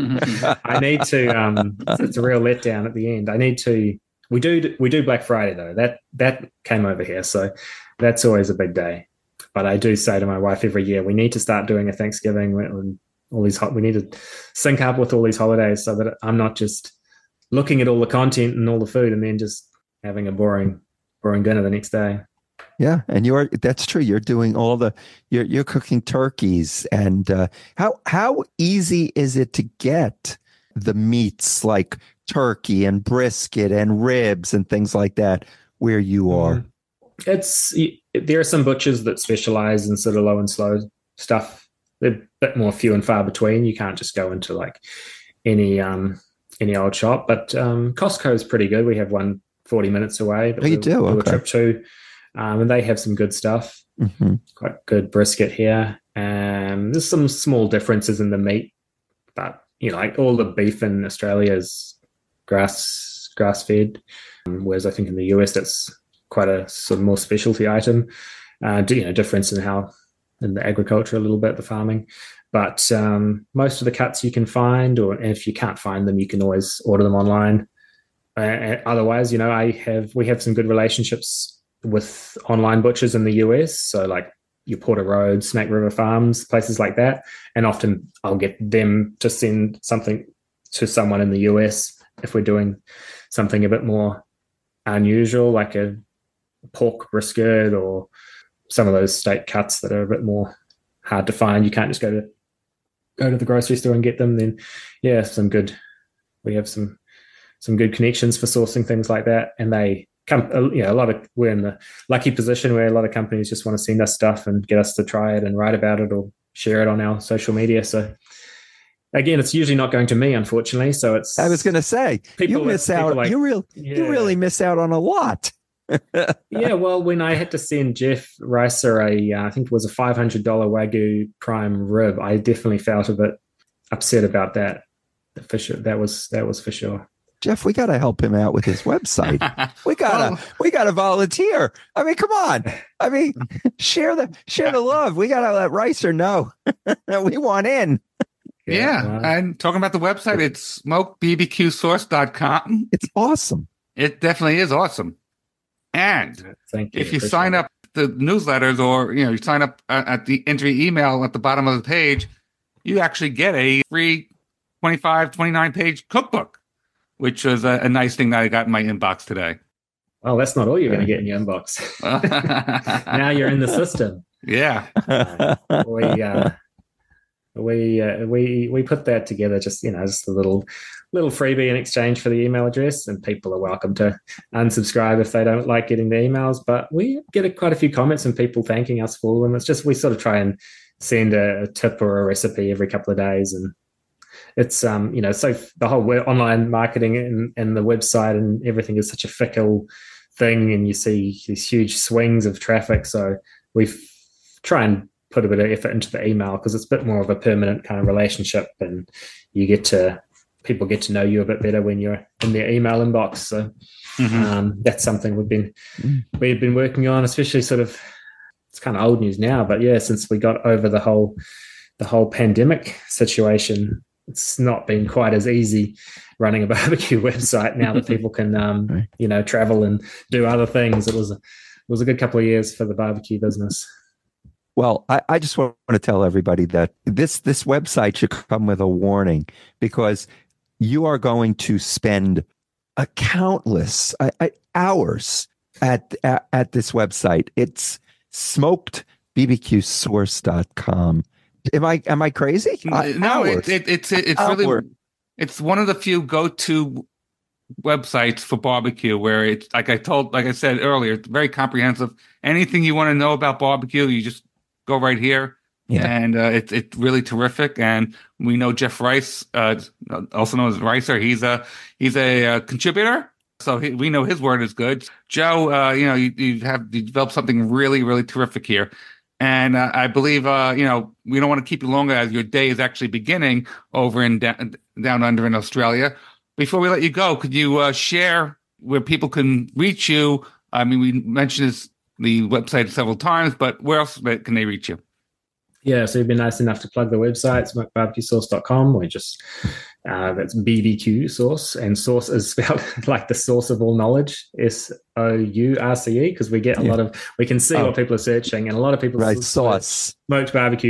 I need to, um, it's a real letdown at the end. I need to, we do, we do Black Friday though. That, that came over here. So that's always a big day. But I do say to my wife every year, we need to start doing a Thanksgiving when all these, we need to sync up with all these holidays so that I'm not just looking at all the content and all the food and then just having a boring, boring dinner the next day.
Yeah, and you're that's true. You're doing all the you're you're cooking turkeys, and uh, how how easy is it to get the meats like turkey and brisket and ribs and things like that where you are?
Mm. It's there are some butchers that specialize in sort of low and slow stuff. They're a bit more few and far between. You can't just go into like any um any old shop, but um, Costco is pretty good. We have one forty minutes away.
Oh, you do?
Do a
Okay.
trip to. Um, and they have some good stuff,
Mm-hmm.
quite good brisket here. Um, there's some small differences in the meat, but you know, like all the beef in Australia is grass grass fed, um, whereas I think in the U S that's quite a sort of more specialty item. Uh, you know, difference in how in the agriculture a little bit, the farming, but um, most of the cuts you can find, or if you can't find them, you can always order them online. Uh, otherwise, you know, I have we have some good relationships with online butchers in the U S, so like your Porter Road, Snake River Farms, places like that, and often I'll get them to send something to someone in the U S if we're doing something a bit more unusual, like a pork brisket or some of those steak cuts that are a bit more hard to find. You can't just go to go to the grocery store and get them. Then, yeah, some good. We have some some good connections for sourcing things like that, and they. Come, you know, a lot of we're in the lucky position where a lot of companies just want to send us stuff and get us to try it and write about it or share it on our social media. So again, it's usually not going to me, unfortunately. So it's
I was going to say
people
you miss
people
out.
like-
you real
yeah.
you really miss out on a lot.
Yeah, well, when I had to send Jeff Reiser a, uh, I think it was a five hundred dollars Wagyu prime rib, I definitely felt a bit upset about that. For sure, that was that was for sure.
Jeff, we got to help him out with his website. We gotta,
Well-
we gotta volunteer. I mean, come on. I mean, share the, share the love. We gotta let Reiser know we want in.
Yeah.
well,
And talking about the website, it's smoke b b q source dot com.
It's awesome.
It definitely is awesome. And
thank you.
if you
Appreciate
sign
it.
up the newsletters, or you know, you sign up uh, at the enter your email at the bottom of the page, you actually get a free twenty-five, twenty-nine page cookbook, which was a, a nice thing that I got in my inbox today.
Well, that's not all you're going to get in your inbox. Now you're in the system.
Yeah.
we uh, we uh, we we put that together, just you know, just a little little freebie in exchange for the email address, and people are welcome to unsubscribe if they don't like getting the emails. But we get a, quite a few comments and people thanking us for them. It's just we sort of try and send a, a tip or a recipe every couple of days, and it's um you know, so the whole web, online marketing and, and the website and everything is such a fickle thing, and you see these huge swings of traffic. So we try and put a bit of effort into the email because it's a bit more of a permanent kind of relationship, and you get to people get to know you a bit better when you're in their email inbox. So
Mhm.
um, that's something we've been we've been working on, especially sort of it's kind of old news now, but yeah, since we got over the whole the whole pandemic situation, it's not been quite as easy running a barbecue website now that people can um,
Right.
you know, travel and do other things. It was a, it was a good couple of years for the barbecue business.
Well, I, I just want to tell everybody that this this website should come with a warning, because you are going to spend a countless uh, uh, hours at, at at this website. It's smoked b b q source dot com. Am I am I crazy? Uh,
No,
hours.
it, it, it's it's really
Hours.
it's one of the few go-to websites for barbecue where it's like I told, like I said earlier, it's very comprehensive. Anything you want to know about barbecue, you just go right here.
Yeah.
And uh, it's it's really terrific. And we know Jeff Rice, uh, also known as Ricer. He's a he's a uh, contributor, so he, we know his word is good. Joe, uh, you know, you, you have you developed something really really terrific here. And uh, I believe, uh, you know, we don't want to keep you longer as your day is actually beginning over in down, down under in Australia. Before we let you go, could you uh, share where people can reach you? I mean, we mentioned this, the website several times, but where else can they reach you?
Yeah, so you've been nice enough to plug the website, smoke barbecue source dot com. We just uh, that's B B Q source, and source is spelled like the source of all knowledge, S O U R C E, because we get a
Yeah.
lot of we can see
Oh.
what people are searching, and a lot of people
Right,
search
sauce.
smoked barbecue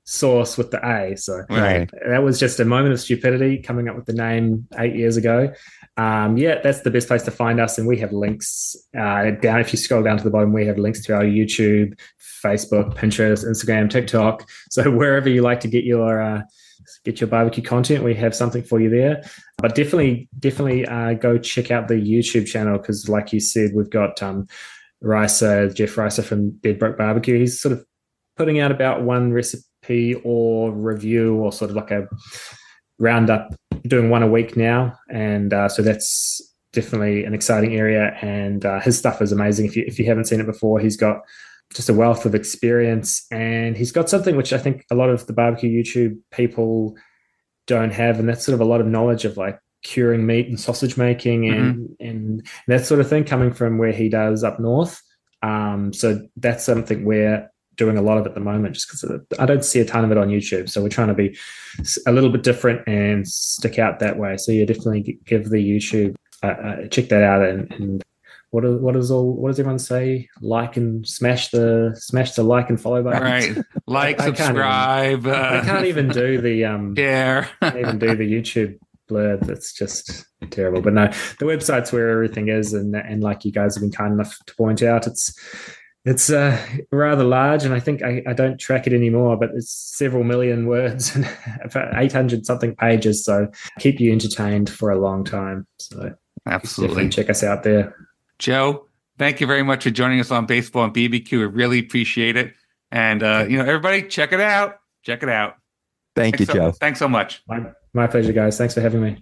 sauce with the A. So
Right.
that was just a moment of stupidity coming up with the name eight years ago. Um, yeah, that's the best place to find us. And we have links uh, down. If you scroll down to the bottom, we have links to our YouTube, Facebook, Pinterest, Instagram, TikTok. So wherever you like to get your uh, get your barbecue content, we have something for you there. But definitely, definitely uh, go check out the YouTube channel because, like you said, we've got um, Ricer, Jeff Ricer from Bedbroke Barbecue. He's sort of putting out about one recipe or review or sort of like a roundup, doing one a week now. And uh, so that's definitely an exciting area. And uh, his stuff is amazing. If you, if you haven't seen it before, he's got just a wealth of experience. And he's got something which I think a lot of the barbecue YouTube people don't have. And that's sort of a lot of knowledge of like curing meat and sausage making and, mm-hmm. and that sort of thing coming from where he does up north. Um, so that's something we're doing a lot of at the moment just because I don't see a ton of it on YouTube. So we're trying to be a little bit different and stick out that way. So you definitely give the YouTube, uh, uh, check that out. And, and what, are, what is all, what does everyone say? Like and smash the, smash the like and follow button.
Right. Like, I, subscribe.
I can't, even,
uh,
I can't even do the, um,
share.
can't even do the YouTube blurb. That's just terrible. But no, the website's where everything is. And, and like you guys have been kind enough to point out, it's, It's uh, rather large, and I think I, I don't track it anymore, but it's several million words and eight hundred something pages, so keep you entertained for a long time. So
absolutely
check us out there.
Joe, thank you very much for joining us on Baseball and B B Q. We really appreciate it. And, uh, you know, everybody, check it out. Check it out.
Thank
thanks
you,
so,
Joe.
Thanks so much.
My, my pleasure, guys. Thanks for having me.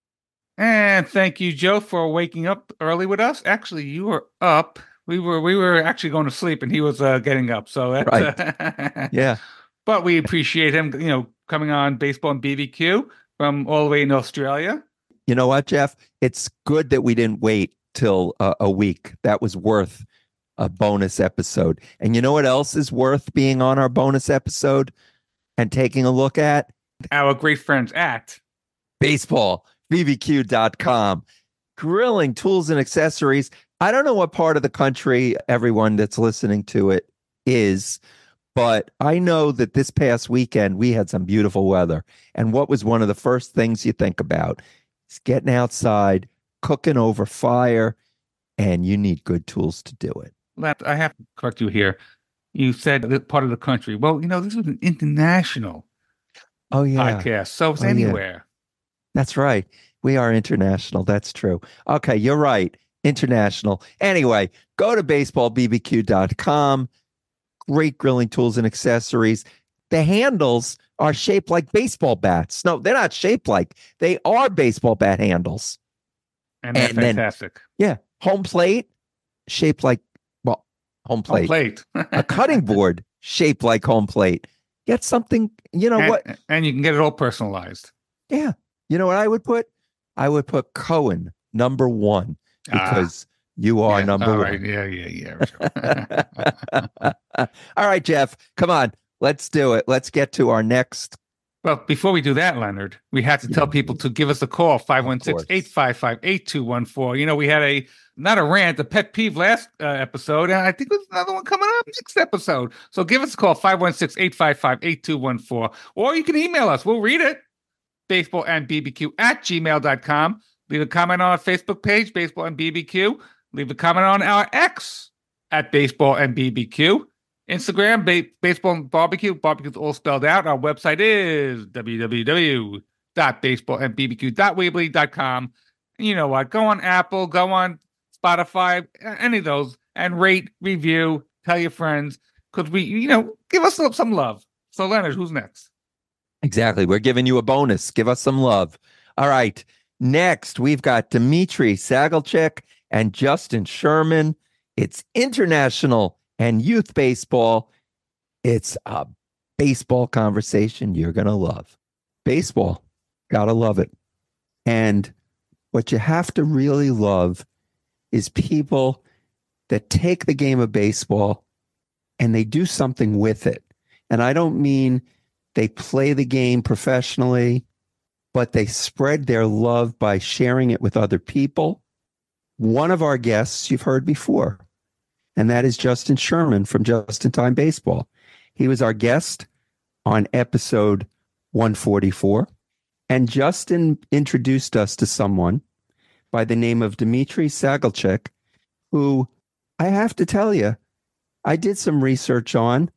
And thank you, Joe, for waking up early with us. Actually, you were up. We were we were actually going to sleep, and he was uh, getting up. So that's,
right,
uh,
yeah.
But we appreciate him, you know, coming on Baseball and B B Q from all the way in Australia.
You know what, Jeff? It's good that we didn't wait till uh, a week. That was worth a bonus episode. And you know what else is worth being on our bonus episode and taking a look at?
Our great friends at
baseball b b q dot com. Grilling tools and accessories. I don't know what part of the country everyone that's listening to it is, but I know that this past weekend we had some beautiful weather. And what was one of the first things you think about? It's getting outside, cooking over fire, and you need good tools to do it.
I have to correct you here. You said that part of the country. Well, you know, this was an international
oh, yeah.
podcast, so it's
oh,
anywhere.
Yeah. That's right. We are international. That's true. Okay, you're right. International. Anyway, go to baseball b b q dot com. Great grilling tools and accessories. The handles are shaped like baseball bats. No, they're not shaped like. They are baseball bat handles.
And they're and fantastic.
Then, yeah. Home plate shaped like, well, home plate.
Home plate.
A cutting board shaped like home plate. Get something, you know
and,
what?
And you can get it all personalized.
Yeah. You know what I would put? I would put Cohen number one. Because ah, you are
yeah,
number
all
one.
Right. Yeah, yeah,
yeah. All right, Jeff, come on. Let's do it. Let's get to our next.
Well, before we do that, Leonard, we had to tell people to give us a call, five one six, eight five five, eight two one four. You know, we had a, not a rant, a pet peeve last uh, episode, and I think there's another one coming up next episode. So give us a call, five one six, eight five five, eight two one four. Or you can email us. We'll read it. baseball and b b q at gmail dot com. Leave a comment on our Facebook page, Baseball and B B Q. Leave a comment on our X at Baseball and B B Q. Instagram, ba- Baseball and Barbecue. Barbecue's all spelled out. Our website is w w w dot baseball and b b q dot weebly dot com. And you know what? Go on Apple, go on Spotify, any of those, and rate, review, tell your friends, because we, you know, give us some love. So, Leonard, who's next?
Exactly. We're giving you a bonus. Give us some love. All right. Next, we've got Dmitry Sagalchik and Justin Sherman. It's international and youth baseball. It's a baseball conversation you're going to love. Baseball, gotta love it. And what you have to really love is people that take the game of baseball and they do something with it. And I don't mean they play the game professionally, but they spread their love by sharing it with other people. One of our guests you've heard before, and that is Justin Sherman from Just in Time Baseball. He was our guest on episode one forty-four. And Justin introduced us to someone by the name of Dmitry Sagalchik, who I have to tell you, I did some research on,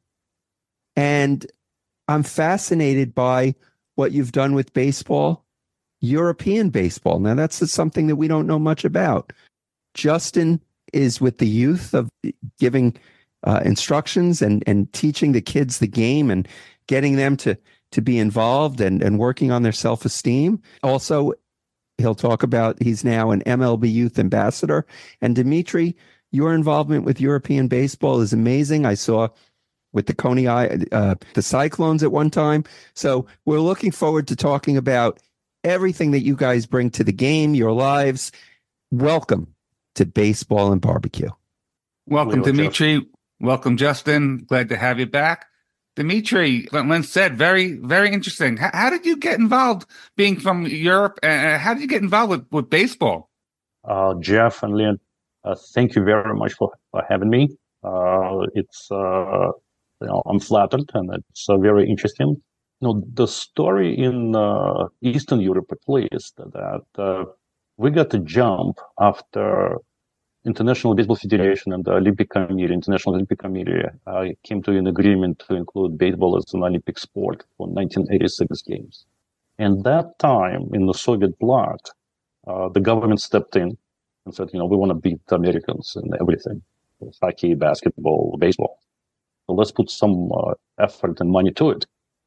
and I'm fascinated by what you've done with baseball, European baseball. Now, that's something that we don't know much about. Justin is with the youth of giving uh, instructions and, and teaching the kids the game and getting them to, to be involved and, and working on their self-esteem. Also, he'll talk about he's now an M L B youth ambassador. And Dmitry, your involvement with European baseball is amazing. I saw with the Coney Island, uh, the Cyclones at one time. So we're looking forward to talking about everything that you guys bring to the game, your lives. Welcome to Baseball and Barbecue.
Welcome,
Hello,
Dmitry. Welcome, Justin. Glad to have you back. Dmitry, Len said, very, very interesting. How, how did you get involved being from Europe? And uh, how did you get involved with, with baseball?
Uh, Jeff and Leon, uh, thank you very much for, for having me. Uh, it's, uh, you know, I'm flattered and it's uh, very interesting. You know, the story in uh, Eastern Europe, at least, that uh, we got to jump after International Baseball Federation and the Olympic Committee, International Olympic Committee, uh, came to an agreement to include baseball as an Olympic sport for nineteen eighty-six games. And that time in the Soviet bloc, uh, the government stepped in and said, you know, we want to beat the Americans in everything, hockey, basketball, baseball. So let's put some uh, effort and money to it.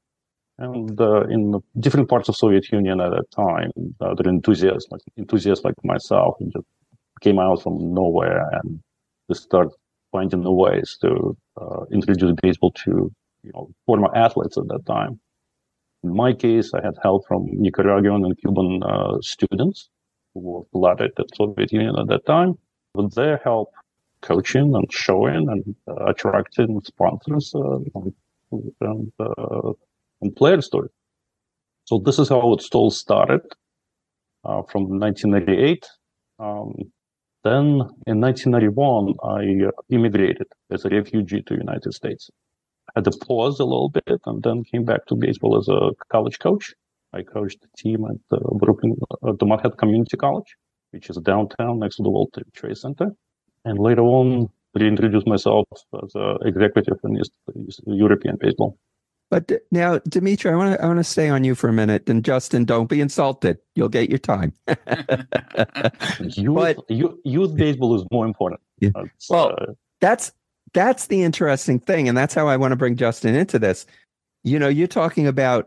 And uh, in different parts of Soviet Union at that time, uh, there are enthusiasts like enthusiasts like myself who just came out from nowhere and just started finding new ways to uh, introduce baseball to, you know, former athletes at that time. In my case, I had help from Nicaraguan and Cuban uh, students who were blooded at Soviet Union at that time. With their help, coaching and showing and uh, attracting sponsors uh, and, uh, and players to it. So this is how it all started uh, from nineteen eighty-eight. Um, then in nineteen ninety-one, I uh, immigrated as a refugee to the United States. I had to pause a little bit and then came back to baseball as a college coach. I coached the team at the Brooklyn, uh, the Manhattan Community College, which is downtown next to the World Trade Center. And later on, reintroduced myself as an executive in East, East European baseball.
But now, Dmitry, I want to I want to stay on you for a minute. And Justin, don't be insulted. You'll get your time.
youth,
but,
youth, youth baseball is more important.
Yeah.
It's,
well,
uh,
that's that's the interesting thing, and that's how I want to bring Justin into this. You know, you're talking about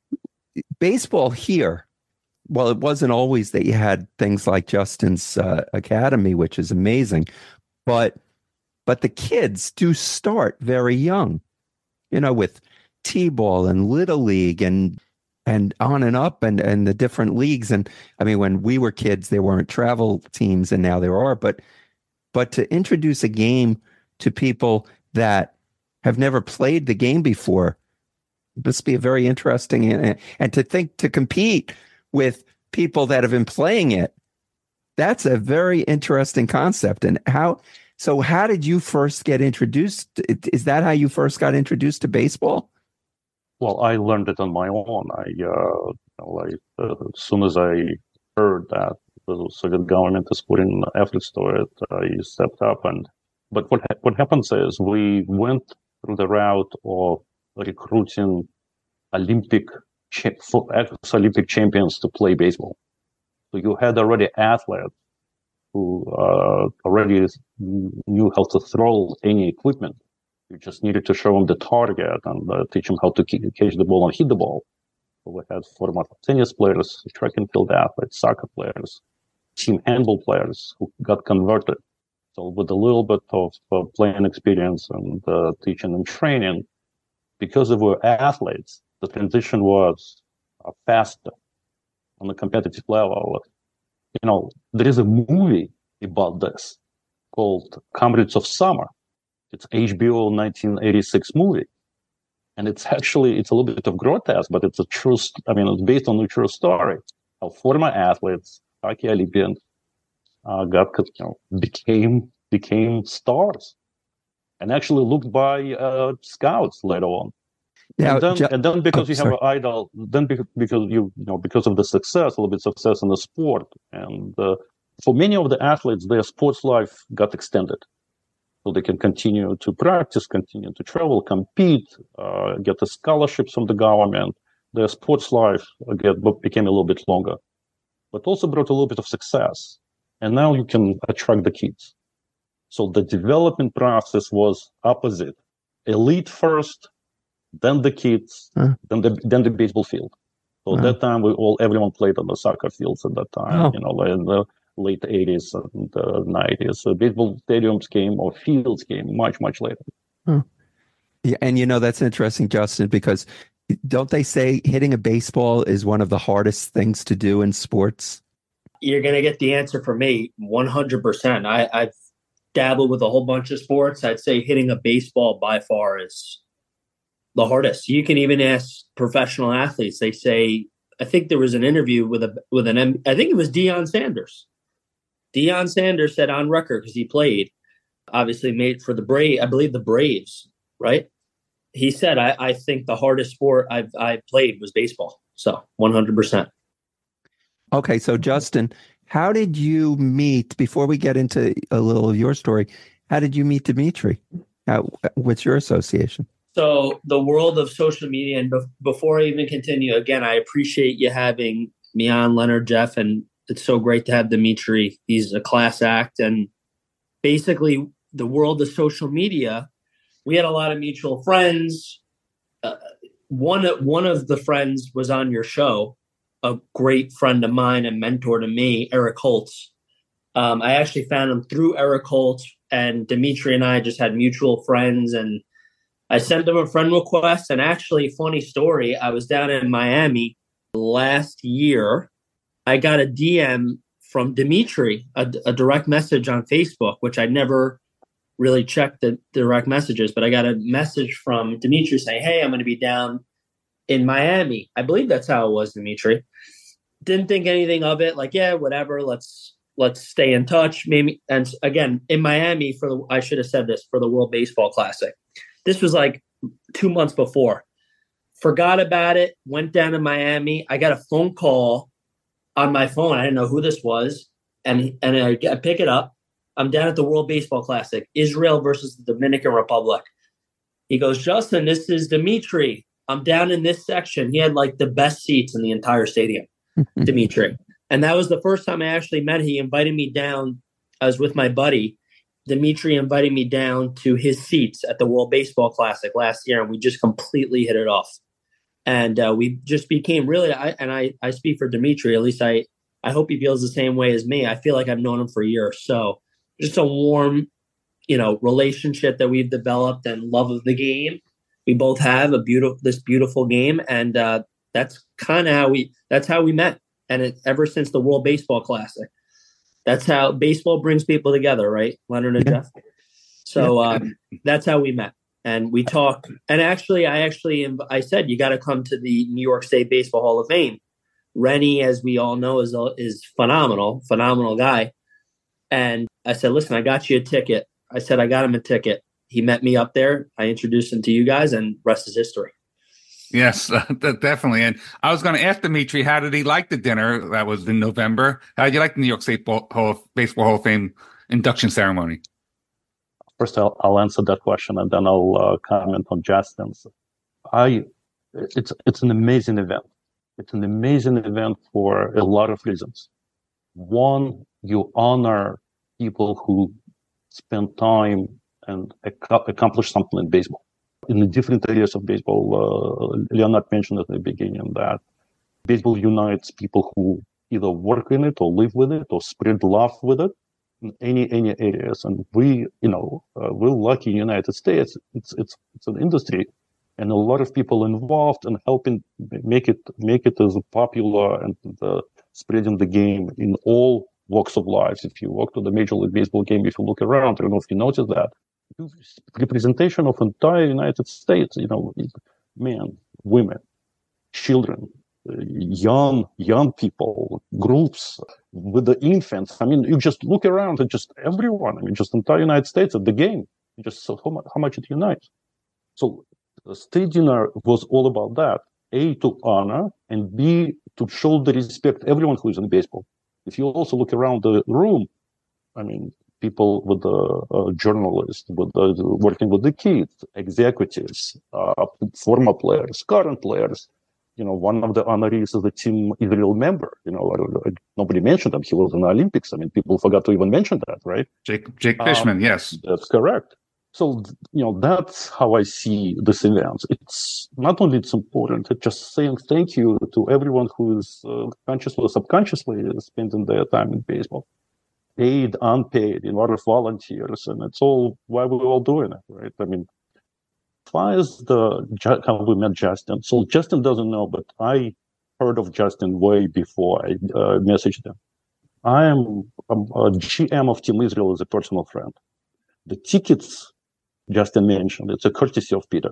baseball here. Well, it wasn't always that you had things like Justin's uh, Academy, which is amazing, but but the kids do start very young. You know, with T-ball and Little League and and on and up and, and the different leagues. And I mean, when we were kids, there weren't travel teams and now there are, but but to introduce a game to people that have never played the game before, this be a very interesting and, and to think to compete with people that have been playing it. That's a very interesting concept. And how, so how did you first get introduced? Is that how you first got introduced to baseball?
Well, I learned it on my own. I, uh, you know, like, uh, as soon as I heard that the Soviet government is putting efforts to it, I stepped up. And but what ha- what happens is we went through the route of recruiting Olympic cha- ex-Olympic champions to play baseball. So you had already athletes who uh, already knew how to throw any equipment. You just needed to show them the target and uh, teach them how to k- catch the ball and hit the ball. So we had former tennis players, track and field athletes, soccer players, team handball players who got converted. So with a little bit of uh, playing experience and uh, teaching and training, because they were athletes, the transition was uh, faster on a competitive level. You know, there is a movie about this called Comrades of Summer. It's H B O nineteen eighty-six movie. And it's actually, it's a little bit of grotesque, but it's a true, I mean, it's based on a true story. How former athletes, hockey Olympians, uh, got, you know, became, became stars and actually looked by uh, scouts later on.
Now,
and then,
ju-
and then because
oh,
you have
sorry.
an idol, then because, because you, you know, because of the success, a little bit success in the sport, and uh, for many of the athletes, their sports life got extended, so they can continue to practice, continue to travel, compete, uh, get the scholarships from the government. Their sports life again became a little bit longer, but also brought a little bit of success, and now you can attract the kids. So the development process was opposite: elite first, then the kids,
Huh.
then the then the baseball field. So
Wow.
at that time, we all everyone played on the soccer fields at that time.
Oh.
You know, in the late eighties and the nineties. So baseball stadiums came or fields came much much later.
Yeah, and you know, that's interesting, Justin, because don't they say hitting a baseball is one of the hardest things to do in sports?
You're going to get the answer from me one hundred percent. I, I've dabbled with a whole bunch of sports. I'd say hitting a baseball by far is the hardest. You can even ask professional athletes. They say, I think there was an interview with a with an I think it was Deion Sanders. Deion Sanders said on record, because he played, obviously made for the Braves, I believe the Braves, right? He said, I, I think the hardest sport I've I played was baseball. So one hundred percent.
Okay, so Justin, how did you meet, before we get into a little of your story, how did you meet Dimitri? How, what's your association?
So the world of social media, and be- before I even continue, again, I appreciate you having me on, Leonard, Jeff, and it's so great to have Dimitri. He's a class act. And basically, the world of social media, we had a lot of mutual friends. Uh, one, one of the friends was on your show, a great friend of mine and mentor to me, Eric Holtz. Um, I actually found him through Eric Holtz, and Dimitri and I just had mutual friends, and I sent him a friend request. And actually, funny story, I was down in Miami last year. I got a D M from Dimitri, a, a direct message on Facebook, which I never really checked the direct messages, but I got a message from Dimitri saying, hey, I'm going to be down in Miami. I believe that's how it was, Dimitri. Didn't think anything of it. Like, yeah, whatever. Let's let's stay in touch. Maybe. And again, in Miami for the, I should have said this, for the World Baseball Classic. This was like two months before. Forgot about it. Went down to Miami. I got a phone call on my phone. I didn't know who this was. And, and I, I pick it up. I'm down at the World Baseball Classic, Israel versus the Dominican Republic. He goes, Justin, this is Dimitri. I'm down in this section. He had like the best seats in the entire stadium, Dimitri. And that was the first time I actually met him. He invited me down. I was with my buddy. Dimitri invited me down to his seats at the World Baseball Classic last year, and we just completely hit it off. And uh, we just became really, I, and I, I speak for Dimitri, at least I, I hope he feels the same way as me. I feel like I've known him for years. So just a warm, you know, relationship that we've developed, and love of the game. We both have a beautiful, this beautiful game. And uh, that's kind of how we, that's how we met. And it, ever since the World Baseball Classic. That's how baseball brings people together, right, Leonard and
Yeah.
Jeff? So um, that's how we met. And we talk. And actually, I actually, I said, you got to come to the New York State Baseball Hall of Fame. Rennie, as we all know, is is phenomenal, phenomenal guy. And I said, listen, I got you a ticket. I said, I got him a ticket. He met me up there. I introduced him to you guys, and rest is history.
Yes, uh, definitely. And I was going to ask Dimitri, how did he like the dinner that was in November? How did you like the New York State Hall of, Baseball Hall of Fame induction ceremony?
First, I'll, I'll answer that question, and then I'll uh, comment on Justin's. I, it's it's an amazing event. It's an amazing event for a lot of reasons. One, you honor people who spend time and ac- accomplish something in baseball. In the different areas of baseball, uh, Leonard mentioned at the beginning that baseball unites people who either work in it or live with it or spread love with it in any any areas. And we, you know, uh, we're lucky in the United States. It's it's it's an industry, and a lot of people involved in helping make it make it as popular and uh, spreading the game in all walks of life. If you walk to the Major League Baseball game, if you look around, I don't know if you notice that. Representation of entire United States, you know, men, women, children, young young people, groups with the infants. I mean, you just look around and just everyone. I mean, just entire United States at the game. Just so how much, how much it unites. So The state dinner was all about that. A, to honor, and B, to show the respect everyone who is in baseball. If you also look around the room, I mean, people with the uh, journalists, with the, working with the kids, executives, uh, former players, current players. You know, one of the honorees is the Team Israel member. You know, I, I, nobody mentioned him. He was in the Olympics. I mean, people forgot to even mention that, right?
Jake Jake Fishman,
um,
yes.
That's correct. So, you know, that's how I see this event. It's not only it's important, it's just saying thank you to everyone who is uh, consciously or subconsciously spending their time in baseball. Paid, unpaid, in order volunteers, and it's all why we're all doing it, right? I mean, as far as the how we met Justin, so Justin doesn't know, but I heard of Justin way before I uh, messaged him. I am um, a G M of Team Israel as a personal friend. The tickets Justin mentioned, it's a courtesy of Peter.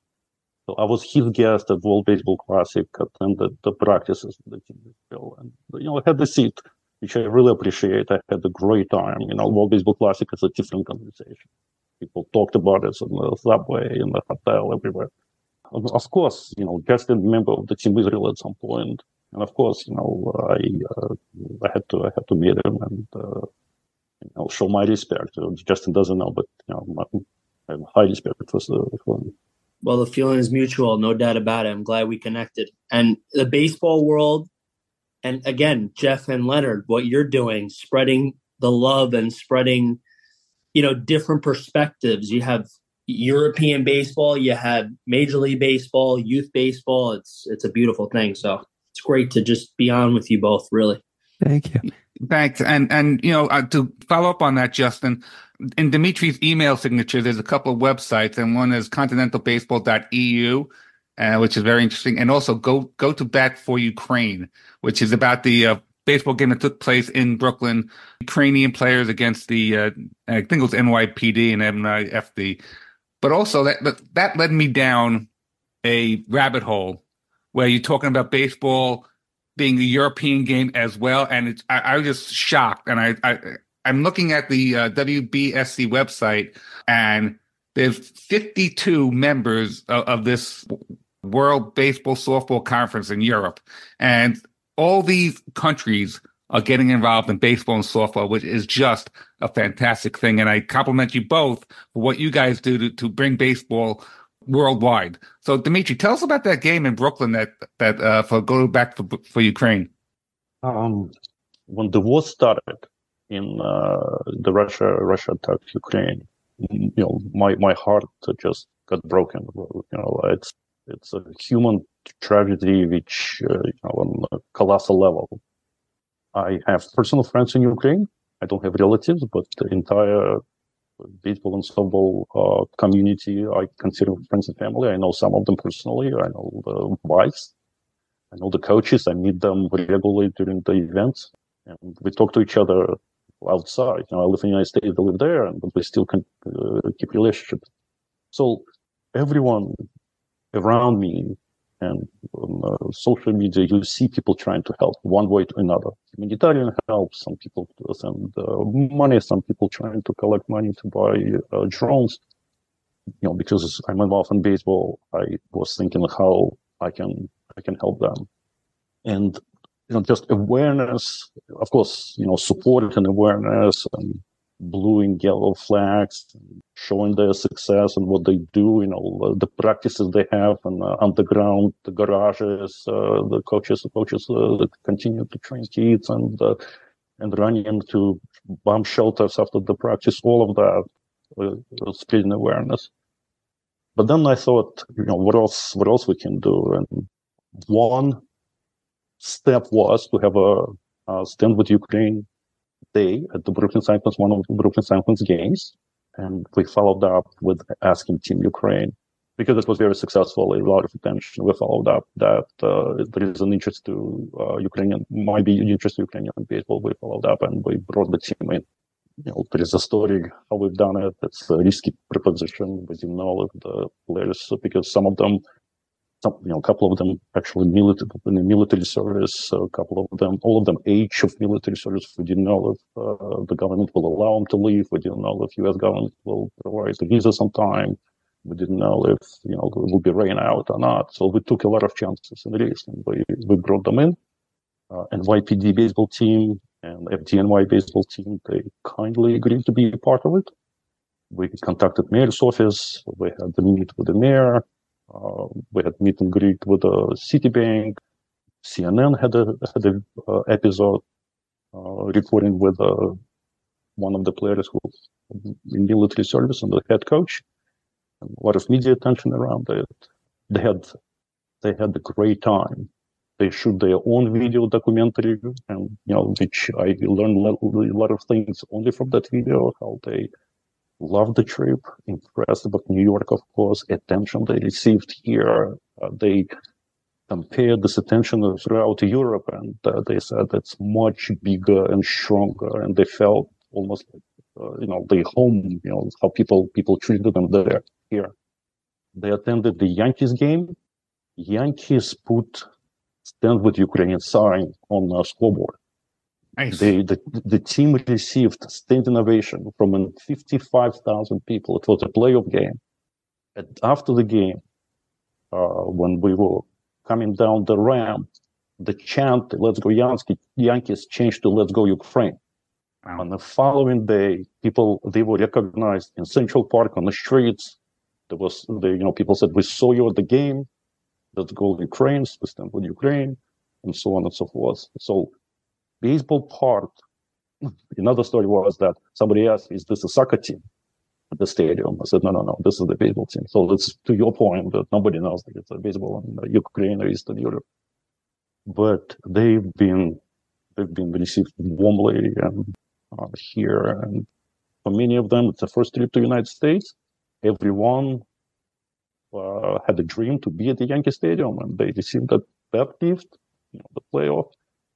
So I was his guest at World Baseball Classic, attended the practices of the Team Israel, and you know, I had the seat, which I really appreciate. I had a great time. You know, World Baseball Classic is a different conversation. People talked about it in the subway, in the hotel, everywhere. And of course, you know, Justin, a member of the Team Israel at some point, and of course, you know, I uh, I had to I had to meet him and uh, you know, show my respect. Justin doesn't know, but you know, my, I have high respect for, for him.
Well, the feeling is mutual, no doubt about it. I'm glad we connected. And the baseball world. And again, Jeff and Leonard, what you're doing, spreading the love and spreading, you know, different perspectives. You have European baseball, you have Major League Baseball, youth baseball. It's it's a beautiful thing. So it's great to just be on with you both, really.
Thank you.
Thanks. And, and you know, uh, to follow up on that, Justin, in Dimitri's email signature, there's a couple of websites, and one is continental baseball dot e u. Uh, which is very interesting. And also go go to Bat for Ukraine, which is about the uh, baseball game that took place in Brooklyn, Ukrainian players against the, uh, I think it was N Y P D and N Y F D. But also that, that that led me down a rabbit hole where you're talking about baseball being a European game as well. And it's, I, I was just shocked. And I, I, I'm looking at the uh, W B S C website, and there's fifty-two members of, of this World Baseball Softball Conference in Europe. And all these countries are getting involved in baseball and softball, which is just a fantastic thing. And I compliment you both for what you guys do to, to bring baseball worldwide. So, Dimitri, tell us about that game in Brooklyn that, that uh, for go back for, for Ukraine.
Um, when the war started in uh, the Russia, Russia attacked Ukraine, you know, my, my heart just got broken. You know, it's, It's a human tragedy, which, uh, you know, on a colossal level. I have personal friends in Ukraine. I don't have relatives, but the entire baseball and softball uh, community I consider friends and family. I know some of them personally. I know the wives. I know the coaches. I meet them regularly during the events, and we talk to each other outside. You know, I live in the United States, they live there, and we still can uh, keep relationships. So everyone around me and on uh, social media, you see people trying to help one way to another. Humanitarian help, some people send uh, money, some people trying to collect money to buy uh, drones. You know, because I'm involved in baseball, I was thinking how I can I can help them. And you know, just awareness, of course, you know, support and awareness and blue and yellow flags, showing their success and what they do, you know, the practices they have and uh, underground, the garages, uh, the coaches, the coaches uh, that continue to train kids and uh, and running into bomb shelters after the practice, all of that, uh, spreading awareness. But then I thought, you know, what else? What else we can do? And one step was to have a, a Stand with Ukraine day at the Brooklyn Cyclones, one of the Brooklyn Cyclones games. And we followed up with asking Team Ukraine, because it was very successful, a lot of attention. We followed up that uh, there is an interest to uh, Ukrainian, might be interest to Ukrainian baseball. We followed up and we brought the team in. You know, there is a story how we've done it. It's a risky proposition. We didn't know if the players, because some of them, Some, you know, a couple of them actually military, in the military service, a couple of them, all of them age of military service. We didn't know if uh, the government will allow them to leave. We didn't know if U S government will provide the visa sometime. We didn't know if you know it would be rain out or not. So we took a lot of chances in the race, and we, we brought them in. Uh, N Y P D baseball team and F D N Y baseball team, they kindly agreed to be a part of it. We contacted mayor's office. We had the meet with the mayor. Uh, we had meet and greet with the Citibank. C N N had a had a uh, episode uh, recording with uh, one of the players who in military service and the head coach. And a lot of media attention around it. They had they had a great time. They shoot their own video documentary, and you know, which I learned a lot of things only from that video. How they loved the trip, impressed about New York, of course, attention they received here. Uh, they compared this attention throughout Europe, and uh, they said it's much bigger and stronger, and they felt almost like, uh, you know, they home, you know, how people people treated them there. Here, they attended the Yankees game. Yankees put "Stand with Ukraine" sign on the scoreboard.
Nice.
They, the the team received standing ovation from fifty-five thousand people. It was a playoff game. And after the game, uh, when we were coming down the ramp, the chant "Let's go Yankees" Yankees changed to "Let's go Ukraine."
Wow.
On the following day, people they were recognized in Central Park on the streets. There was, the, you know, people said, "We saw you at the game. Let's go Ukraine. We stand with Ukraine," and so on and so forth. So, baseball part. Another story was that somebody asked, "Is this a soccer team at the stadium?" I said, "No, no, no. This is the baseball team." So it's to your point that nobody knows that it's a baseball in Ukraine or Eastern Europe, but they've been they've been received warmly and uh, here, and for many of them, it's the first trip to the United States. Everyone uh, had a dream to be at the Yankee Stadium, and they received that, that gift, you know, the playoff.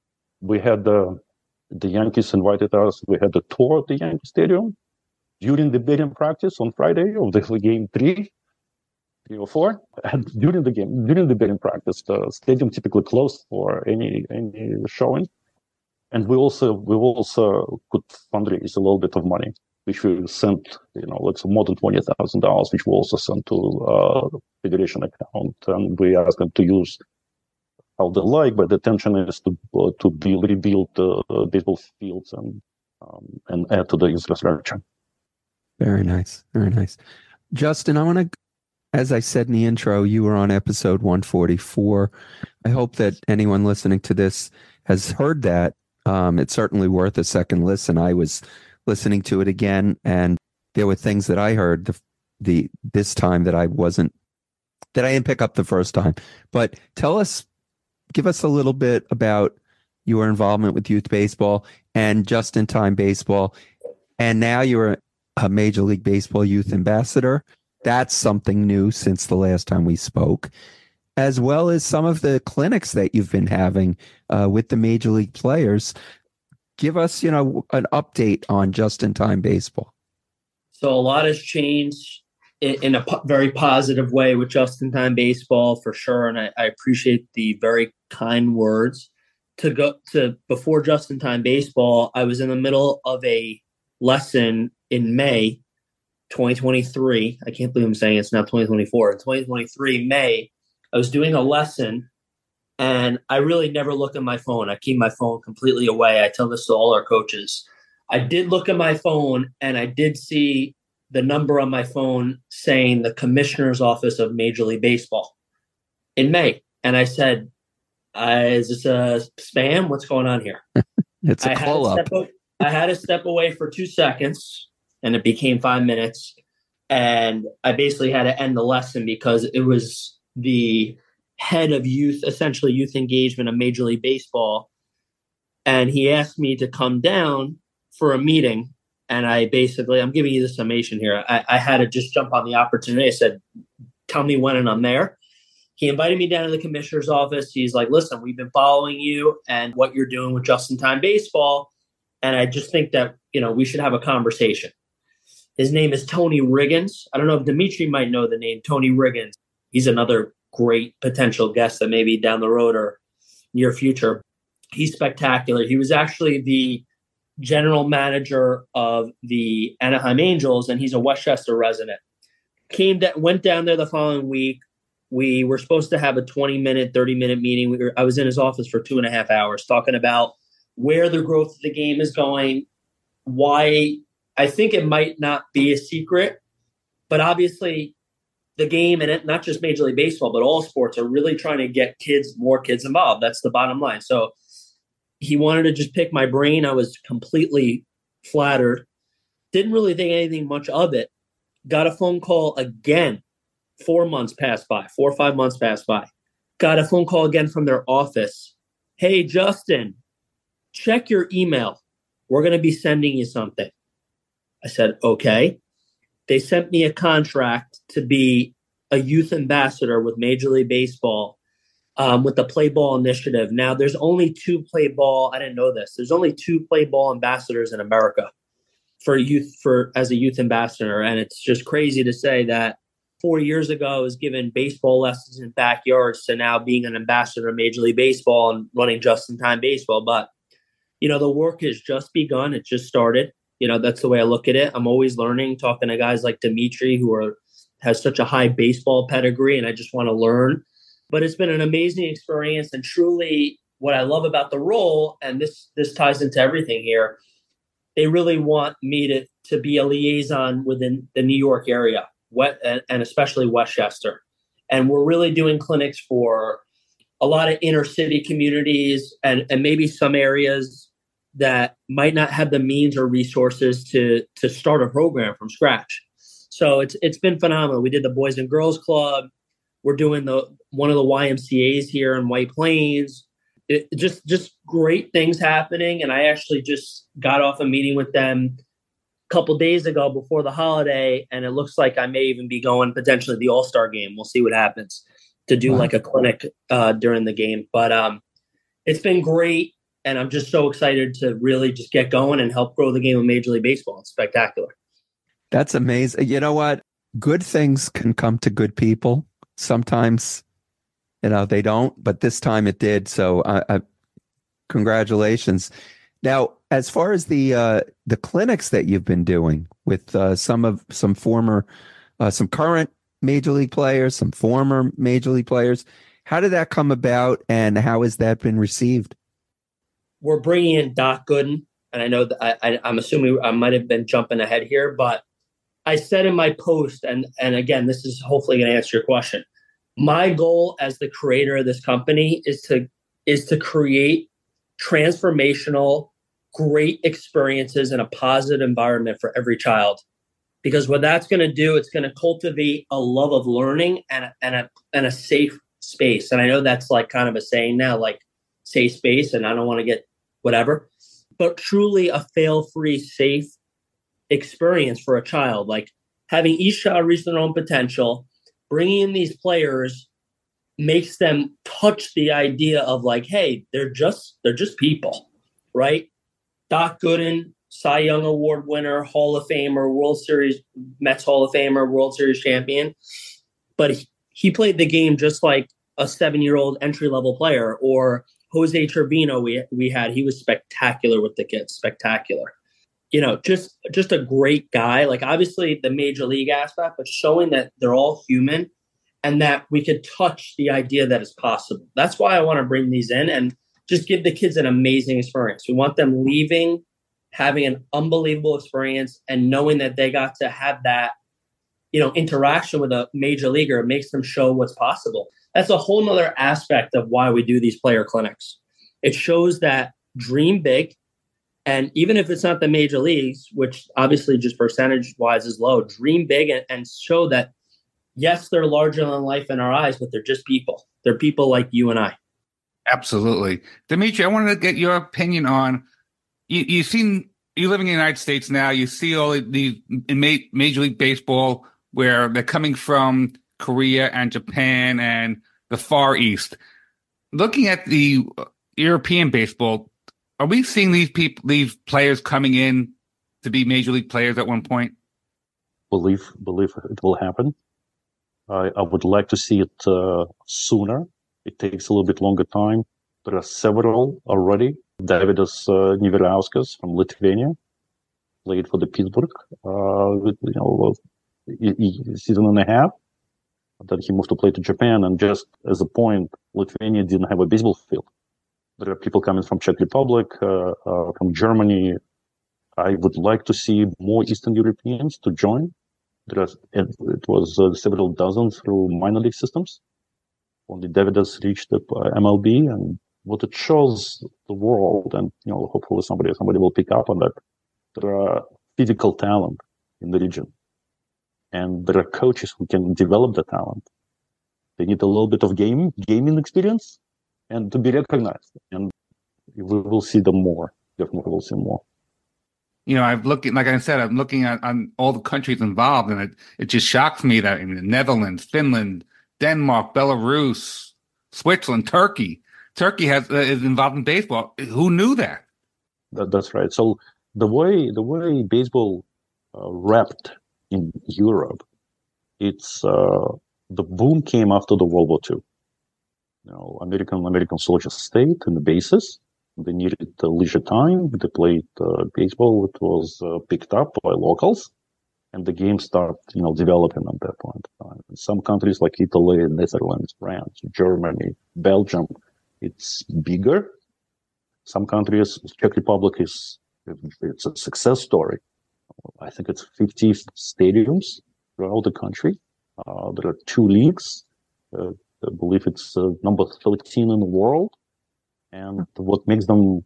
We had uh, the Yankees invited us. We had a tour of the Yankee Stadium during the batting practice on Friday of the game three, three or four. And during the game, during the batting practice, the stadium typically closed for any any showing. And we also we also could fundraise a little bit of money, which we sent, you know, it's more than twenty thousand dollars, which we also sent to uh, the Federation account, and we asked them to use how they like, but the intention is to uh, to build, rebuild the uh, baseball fields and um, and add to the infrastructure.
Very nice, very nice. Justin, I want to, as I said in the intro, you were on episode one forty-four. I hope that anyone listening to this has heard that. Um, it's certainly worth a second listen. I was listening to it again, and there were things that I heard the, the this time that I wasn't, that I didn't pick up the first time. But tell us, give us a little bit about your involvement with youth baseball and just-in-time baseball, and now you're a Major League Baseball youth ambassador. That's something new since the last time we spoke, as well as some of the clinics that you've been having uh, with the Major League players. Give us, you know, an update on just-in-time baseball.
So a lot has changed in, in a po- very positive way with just-in-time baseball, for sure. And I, I appreciate the very kind words. To go to before just-in-time baseball, I was in the middle of a lesson in May twenty twenty-three. I can't believe I'm saying it's now twenty twenty-four. In twenty twenty-three, May, I was doing a lesson, and I really never look at my phone. I keep my phone completely away. I tell this to all our coaches. I did look at my phone, and I did see the number on my phone saying the Commissioner's Office of Major League Baseball in May. And I said, uh, is this a spam? What's going on here?
It's a
I
call
had
up.
to step I had to step away for two seconds, and it became five minutes. And I basically had to end the lesson because it was the head of youth, essentially youth engagement of Major League Baseball. And he asked me to come down for a meeting. And I basically, I'm giving you the summation here. I, I had to just jump on the opportunity. I said, tell me when and I'm there. He invited me down to the commissioner's office. He's like, listen, we've been following you and what you're doing with just-in-time baseball. And I just think that, you know, we should have a conversation. His name is Tony Riggins. I don't know if Dimitri might know the name Tony Riggins. He's another great potential guest that maybe down the road or near future. He's spectacular. He was actually the general manager of the Anaheim Angels, and he's a Westchester resident. came that went down there the following week. We were supposed to have a twenty minute, thirty minute meeting. We were, I was in his office for two and a half hours talking about where the growth of the game is going, why I think it might not be a secret, but obviously the game, and it, not just Major League Baseball, but all sports are really trying to get kids, more kids involved. That's the bottom line. So he wanted to just pick my brain. I was completely flattered. Didn't really think anything much of it. Got a phone call again. Four months passed by. Four or five months passed by. Got a phone call again from their office. Hey, Justin, check your email. We're going to be sending you something. I said, okay. They sent me a contract to be a youth ambassador with Major League Baseball um, with the Play Ball Initiative. Now, there's only two Play Ball. I didn't know this. There's only two Play Ball ambassadors in America for youth for as a youth ambassador. And it's just crazy to say that four years ago I was given baseball lessons in backyards to now being an ambassador of Major League Baseball and running just-in-time baseball. But, you know, the work has just begun. It just started. You know, that's the way I look at it. I'm always learning, talking to guys like Dimitri, who are has such a high baseball pedigree, and I just want to learn. But it's been an amazing experience, and truly what I love about the role, and this this ties into everything here, they really want me to, to be a liaison within the New York area, what, and, and especially Westchester. And we're really doing clinics for a lot of inner city communities and, and maybe some areas that might not have the means or resources to to start a program from scratch. So it's it's been phenomenal. We did the Boys and Girls Club. We're doing the one of the Y M C As here in White Plains. It, just just great things happening. And I actually just got off a meeting with them a couple days ago before the holiday, and it looks like I may even be going potentially the All-Star game. We'll see what happens to do wow. like a clinic uh, during the game. But um, it's been great. And I'm just so excited to really just get going and help grow the game of Major League Baseball. It's spectacular.
That's amazing. You know what? Good things can come to good people. Sometimes, you know, they don't, but this time it did. So I, I congratulations. Now, as far as the uh, the clinics that you've been doing with uh, some of some former, uh, some current Major League players, some former Major League players, how did that come about and how has that been received?
We're bringing in Doc Gooden, and I know that I, I, I'm assuming I might have been jumping ahead here, but I said in my post, and and again, this is hopefully going to answer your question. My goal as the creator of this company is to is to create transformational, great experiences in a positive environment for every child. Because what that's going to do, it's going to cultivate a love of learning and a, and a and a safe space. And I know that's like kind of a saying now, like safe space, and I don't want to get whatever, but truly a fail-free, safe experience for a child. Like having each child reach their own potential, bringing in these players makes them touch the idea of like, hey, they're just they're just people, right? Doc Gooden, Cy Young Award winner, Hall of Famer, World Series, Mets Hall of Famer, World Series champion. But he, he played the game just like a seven-year-old entry-level player. Or Jose Trevino we we had. He was spectacular with the kids, spectacular. You know, just just a great guy. Like obviously the major league aspect, but showing that they're all human and that we could touch the idea that it's possible. That's why I want to bring these in and just give the kids an amazing experience. We want them leaving, having an unbelievable experience, and knowing that they got to have that, you know, interaction with a major leaguer. It makes them show what's possible. That's a whole nother aspect of why we do these player clinics. It shows that dream big. And even if it's not the major leagues, which obviously just percentage wise is low, dream big and, and show that, yes, they're larger than life in our eyes, but they're just people. They're people like you and I.
Absolutely. Dimitri, I wanted to get your opinion on, you, you've seen, you're living in the United States now, you see all these in Major League Baseball where they're coming from Korea and Japan and the Far East. Looking at the European baseball, are we seeing these people, these players coming in to be major league players at one point?
Believe, believe it will happen. I, I would like to see it uh, sooner. It takes a little bit longer time. There are several already. Davidas uh, Neverauskas from Lithuania played for the Pittsburgh. Uh, with, you know, a season and a half. Then he moved to play to Japan, and just as a point, Lithuania didn't have a baseball field. There are people coming from Czech Republic, uh, uh, from Germany. I would like to see more Eastern Europeans to join. There are, it, it was uh, several dozen through minor league systems. Only Davidas reached the uh, M L B, and what it shows the world, and you know, hopefully somebody somebody will pick up on that. There are physical talent in the region, and there are coaches who can develop the talent. They need a little bit of game gaming experience, and to be recognized. And we will see them more. Definitely, we'll see more.
You know, I'm looking, like I said, I'm looking at on all the countries involved, and it, it just shocks me that in the Netherlands, Finland, Denmark, Belarus, Switzerland, Turkey, Turkey has uh, is involved in baseball. Who knew that?
that? That's right. So the way the way baseball uh, wrapped in Europe, it's uh, the boom came after the World War Two. You know, American American soldiers stayed in the bases. They needed uh, leisure time. They played uh, baseball. It was uh, picked up by locals, and the game started, you know, developing at that point. Uh, in some countries like Italy, Netherlands, France, Germany, Belgium, it's bigger. Some countries, Czech Republic is it's a success story. I think it's fifty stadiums throughout the country. Uh, there are two leagues. Uh, I believe it's uh, number thirteen in the world. And what makes them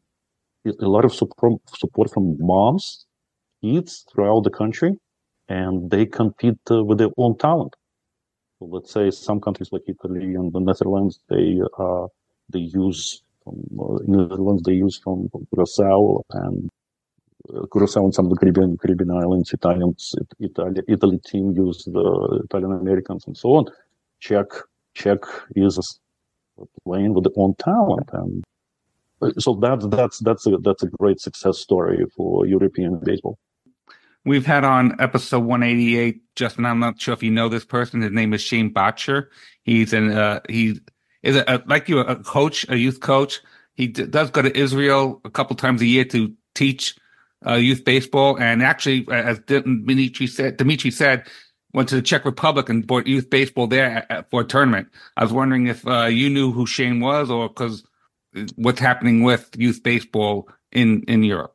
a lot of support, support from moms, kids throughout the country, and they compete uh, with their own talent. So let's say some countries like Italy and the Netherlands, they uh, they use from uh, in the Netherlands they use from Curacao and uh, Curacao and some of the Caribbean Caribbean islands. Italians, Italy, Italy team use the Italian Americans and so on. Czech Czech is playing with their own talent, and so that's that's that's a that's a great success story for European baseball.
We've had on episode one eighty-eight, Justin. I'm not sure if you know this person. His name is Shane Botcher. He's an uh, he is a, a, like you, a coach, a youth coach. He d- does go to Israel a couple times a year to teach uh, youth baseball. And actually, as Dimitri said, Dimitri said, went to the Czech Republic and bought youth baseball there at, at, for a tournament. I was wondering if uh, you knew who Shane was, or because what's happening with youth baseball in, in Europe.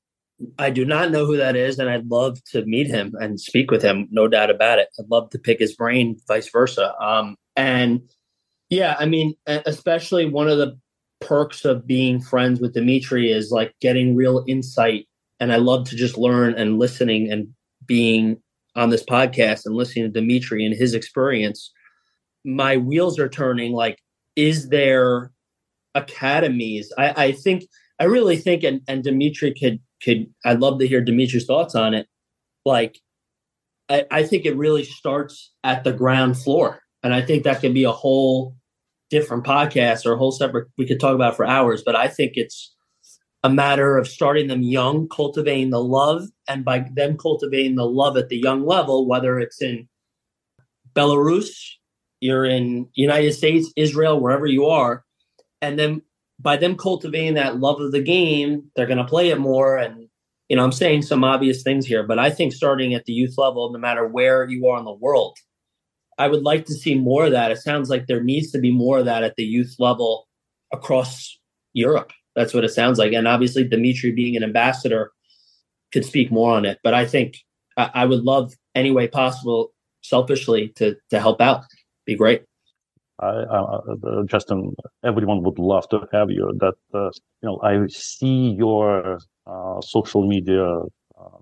I do not know who that is, and I'd love to meet him and speak with him, no doubt about it. I'd love to pick his brain, vice versa. Um, and yeah, I mean, especially one of the perks of being friends with Dimitri is like getting real insight. And I love to just learn and listening and being on this podcast and listening to Dimitri and his experience. My wheels are turning. Like, is there academies? I, I think, I really think, and, and Dimitri could, could, I'd love to hear Dimitri's thoughts on it. Like, I, I think it really starts at the ground floor. And I think that could be a whole different podcast or a whole separate, we could talk about it for hours, but I think it's a matter of starting them young, cultivating the love, and by them cultivating the love at the young level, whether it's in Belarus, you're in United States, Israel, wherever you are, and then by them cultivating that love of the game, they're going to play it more. And, you know, I'm saying some obvious things here, but I think starting at the youth level, no matter where you are in the world, I would like to see more of that. It sounds like there needs to be more of that at the youth level across Europe. That's what it sounds like. And obviously, Dimitri being an ambassador could speak more on it. But I think I, I would love any way possible, selfishly, to to help out. Be great.
I, uh, Justin, everyone would love to have you. That uh, you know, I see your uh, social media uh,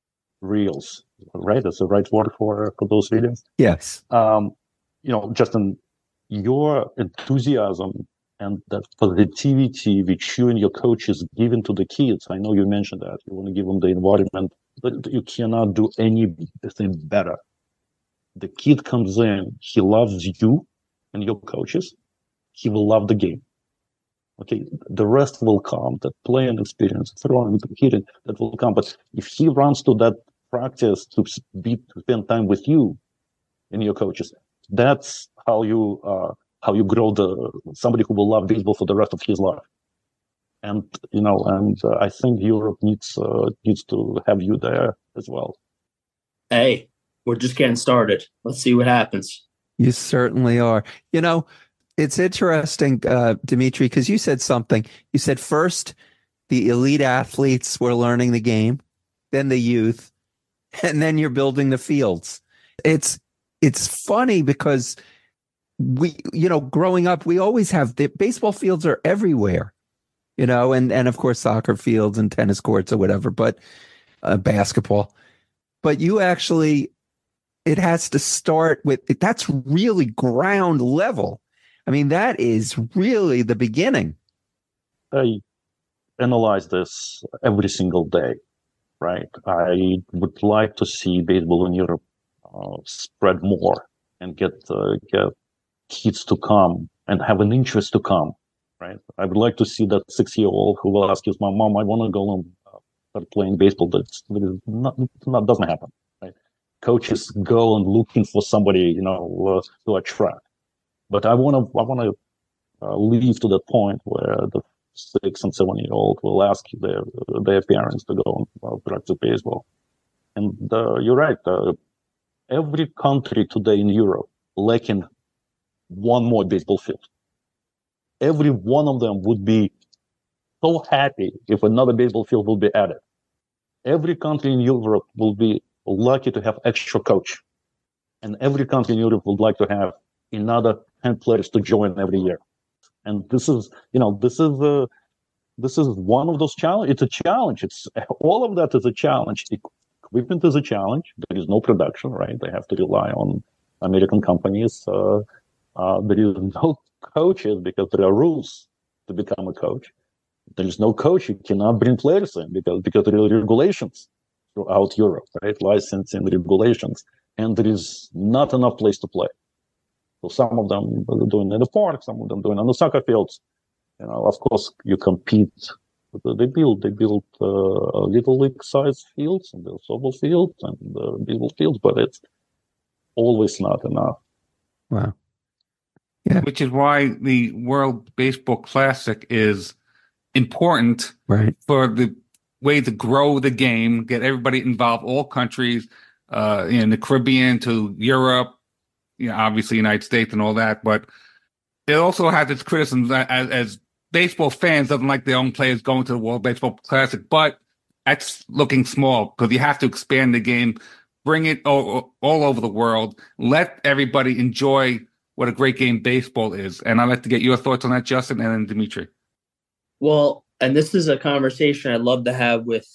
reels. Right, that's the right word for for those videos.
Yes.
Um, you know, Justin, your enthusiasm and that positivity which you and your coaches given to the kids. I know you mentioned that you want to give them the environment, but you cannot do anything better. The kid comes in, he loves you and your coaches, he will love the game. Okay, the rest will come, that playing experience, throwing, hitting, that will come. But if he runs to that practice to be to spend time with you and your coaches, that's how you uh, how you grow the somebody who will love baseball for the rest of his life. And you know, and uh, I think Europe needs uh, needs to have you there as well.
Hey, we're just getting started. Let's see what happens.
You certainly are. You know, it's interesting, uh, Dimitri, because you said something. You said first the elite athletes were learning the game, then the youth, and then you're building the fields. It's it's funny because we, you know, growing up, we always have the baseball fields are everywhere, you know, and and of course soccer fields and tennis courts or whatever, but uh, basketball. But you actually, it has to start with that's really ground level. I mean, that is really the beginning.
I analyze this every single day, right? I would like to see baseball in Europe uh, spread more and get uh, get kids to come and have an interest to come, right? I would like to see that six-year-old who will ask his mom, "Mom, I want to go and uh, start playing baseball." That's that is not, not doesn't happen, right? Coaches go and looking for somebody, you know, uh, to attract. But I want to I want to uh, leave to the point where the six and seven year old will ask their their parents to go and uh, practice baseball. And uh, you're right. Uh, every country today in Europe lacking one more baseball field. Every one of them would be so happy if another baseball field will be added. Every country in Europe will be lucky to have extra coach, and every country in Europe would like to have another ten players to join every year. And this is, you know, this is uh, this is one of those challenges. It's a challenge. It's all of that is a challenge. Equipment is a challenge. There is no production, right? They have to rely on American companies. Uh, uh, there is no coaches because there are rules to become a coach. There is no coach. You cannot bring players in because because there are regulations throughout Europe, right? Licensing regulations, and there is not enough place to play. So some of them are doing it in the park, some of them doing it on the soccer fields. You know, of course, you compete. They build, they build uh, little league size fields and the softball fields and the baseball fields, but it's always not enough.
Wow. Yeah.
Which is why the World Baseball Classic is important,
right,
for the way to grow the game, get everybody involved, all countries, uh, in the Caribbean to Europe, you know, obviously United States and all that. But it also has its criticisms as, as baseball fans doesn't like their own players going to the World Baseball Classic, but that's looking small because you have to expand the game, bring it all, all over the world, let everybody enjoy what a great game baseball is. And I'd like to get your thoughts on that, Justin, and then Dimitri.
Well, and this is a conversation I'd love to have with